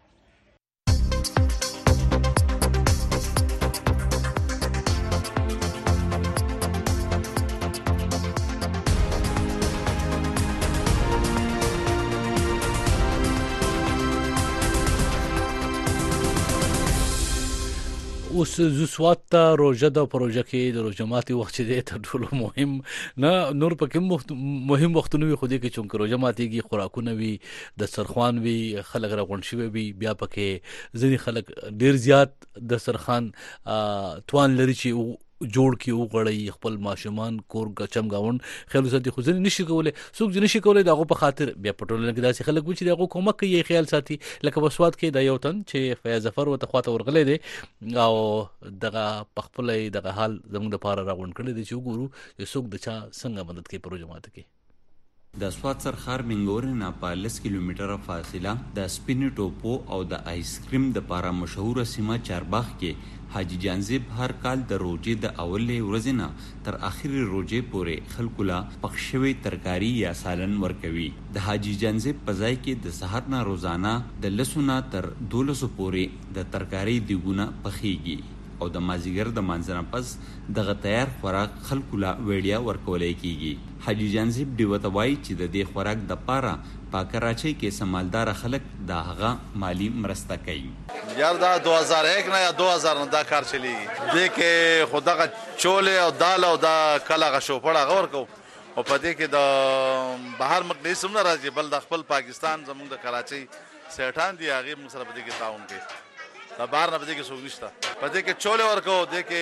اوس زو سوات ته روژه د پروژه کې د روژه ماتي وخت چې دی تر ټولو مهم نه نور پکې مهم وختونه وي خو دې کې چونکه روژه ماتيږي خوراکونه وي دسترخوان وي خلک راغونډ شوي وي بیا پکې ځینې خلک ډیر زیات دسترخوان توان لري چې جوړ کی او غړی خپل ماشومان کور غچم گاون خیال ساتي خو ځنه نشي کوله څوک ځنه نشي کوله دغه په خاطر بیا پټول کې داسې خلک وچ دغه کومک کوي خیال ساتي لکه وسوات کې د یو تن چې فیاض ظفر وته خواته ورغلې دي او دغه خپل دغه حال زموږ د پاره راغون کړي دي چې ګورو څوک د چا څنګه مدد کوي پروژه ماته کې د سوات سرخار منګور نه په لس کیلومتره فاصله د سپینې ټوپو او د آیس کریم د پاره مشهور سیمه چارباغ کې حاجی جانزیب هر کال د روزې د اولې ورځې نه تر اخري روزې پورې خلکو لا پخښوي ترکاری یا سالن ورکوي. د حاجی جانزیب په ځای کې د سحر نه روزانه د لسونه تر دولسو پورې د ترکاری دیګونه پخېږي او د مازیګر د مانځنه پس دغه تیار خوراک خلکو لا ویډیا ورکولای کیږي. حاجی جانزیب دی وتوای چې د دې خوراک د پاره په کراچۍ کې سمالدار خلک دا هغه مالی مرسته کوي. یار دا دو هزار یک نه یا دو هزار نه دا کار چلیږي دې کې خدغه چوله او دال او دا کلاغه شوپړه غور کو او په دې کې د بهر مقدس هم راځي بل د خپل پاکستان زموږ د کراچۍ سیټان دی هغه موږ سره په دې کې تعاون کوي دا بهر نه په دې کې څوک نشته په دې کې چوله ورکو دې کې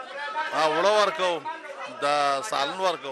وړو ورکو د سالن ورکو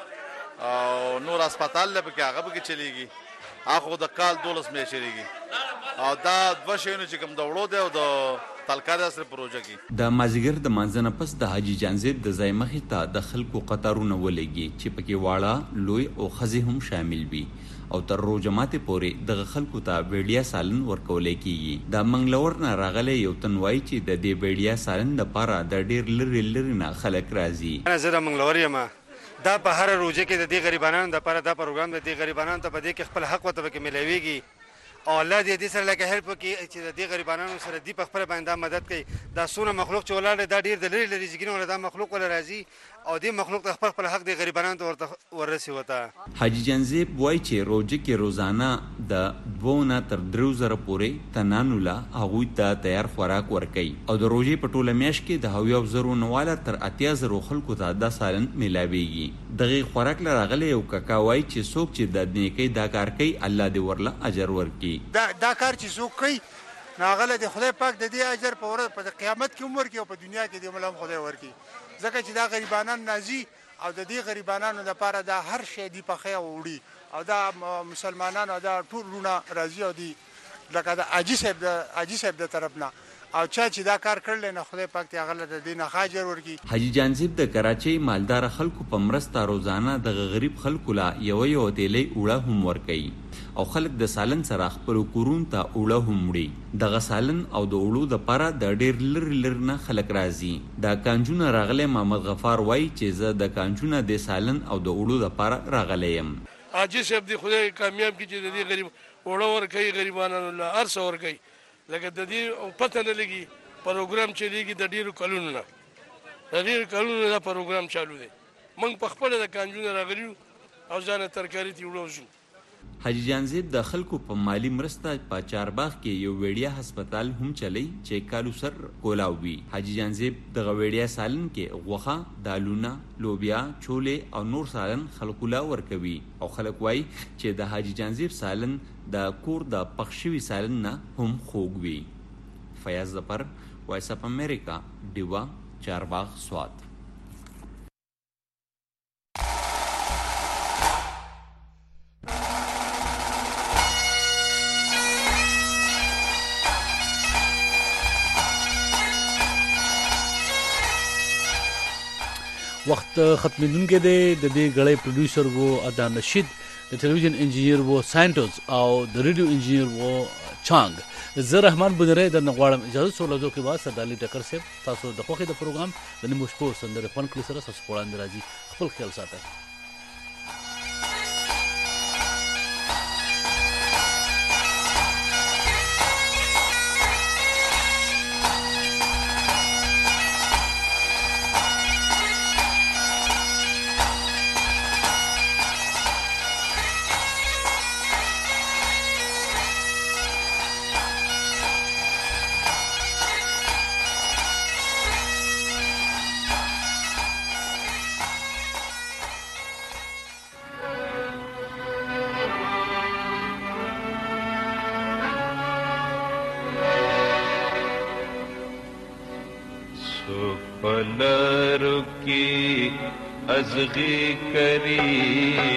او نور هسپتال له کې هغه به کې چلیږي اخو د کال دولس مې چلیږي او دا دوه شیونه چې کوم د وړو دی او د تلکاري سره پروژه کې د مازیګر د مانځنه پس د حاجی جانزیب د ځای مخې ته د خلکو قطارونه ولګي چې پکې واړه لوی او خزي هم شامل وي او تر روزه ماته پورې د خلکو ته ویډیا سالن ورکول کیږي. د منګلور نه راغلي یو تنوای چې د دې ویډیا سالن د پاره د ډیر لری لری نه خلک راځي. انا زه د منګلور یم دا په هر روزه کې د دې غریبانو د لپاره دا پروګرام د دې غریبانو ته په دې کې خپل حق وته کې ملويږي او الله دې دې سره لکه هیلپ کوي چې د دې غریبانو سره دې په خپل باندې مدد کوي. دا سونه مخلوق چې ولاړ دا ډیر د لری لری ځګینو دا مخلوق ولا راځي او دې مخلوق ته خپل خپل حق دې غریبانو ته ورته ورسي وته. حاجی جانزیب وای چې روزه کې روزانه د دوه تر درو زره پورې تنانولا هغه ته تیار خوراک ورکي او د روزې په ټوله میاش کې د هویو زرو نواله تر اتیا زرو خلکو ته د سالن ملاويږي. دغه خوراک لراغله یو کاکاوای چې څوک چې د نیکی دا کار کوي الله دې ورله اجر ورکي. دا دا کار چې څوک کوي ناغله د خدای پاک د دې اجر په ورځ په قیامت کې عمر کې او په دنیا کې دې ملام خدای ورکي ځکه چې دا غریبانان نازي او د دې غریبانو لپاره دا هر شی دی په خیر وړي او دا مسلمانانو دا ټول رونه راځي او دی لکه دا اجي صاحب د اجي صاحب د طرف نه او چا چې دا کار کړل نه خدای پاک ته غل د دینه خاجر ورکی. حاجی جانزیب د کراچۍ مالدار خلکو په مرسته روزانه د غریب خلکو لا یو یو دیلې وړه هم ورکي او خلک د سالن سره خپل کورون ته وړه هم وړي. د غسالن او د وړو د پاره د ډیر لر لرنه خلک راځي. د کانجونه راغله محمد غفار وای چې زه د کانجونه د سالن او د وړو د پاره راغله يم. اجي صاحب دی خدای کامیاب کی چې د دې غریب وړه ورکي غریبانو له ارس ورکي لکه د دې پته نه لګي پروګرام چلیږي د ډیرو کلونو نه د ډیرو کلونو دا پروګرام چالو دی. موږ په خپل د کانجونه راغلیو او ځان ترکاری تی وړو حاجی جانزیب د خلکو په مالی مرسته په چارباغ کې یو وړیا هسپتال هم چلی چې کالو سر کولاو وي. حاجی جانزیب د وړیا سالن کې غوښه، دالونه، لوبیا، چولې او نور سالن خلکو لا ورکوي او خلک وایي چې د حاجی جانزیب سالن د کور د پخشوي سالن نه هم خوږ وي. فیاض ظفر، وایس اف امریکا، ډیوا، چارباغ، سوات. وخت ختمېدونکی دی. د دې غړی پروډوسر وو ادان رشید، د ټلویزیون انجینیر وو سانټوز او د ریډیو انجینیر وو چانګ. زه رحمان بنری درنه غواړم اجازه سو لږو کې واسه د علي ټکر صاحب. تاسو د خوښۍ د پروګرام د نیمو شپو سندره فن کړی سره تاسو وړاندې راځي. خپل خیال ساتئ. पलर की अज़गी करी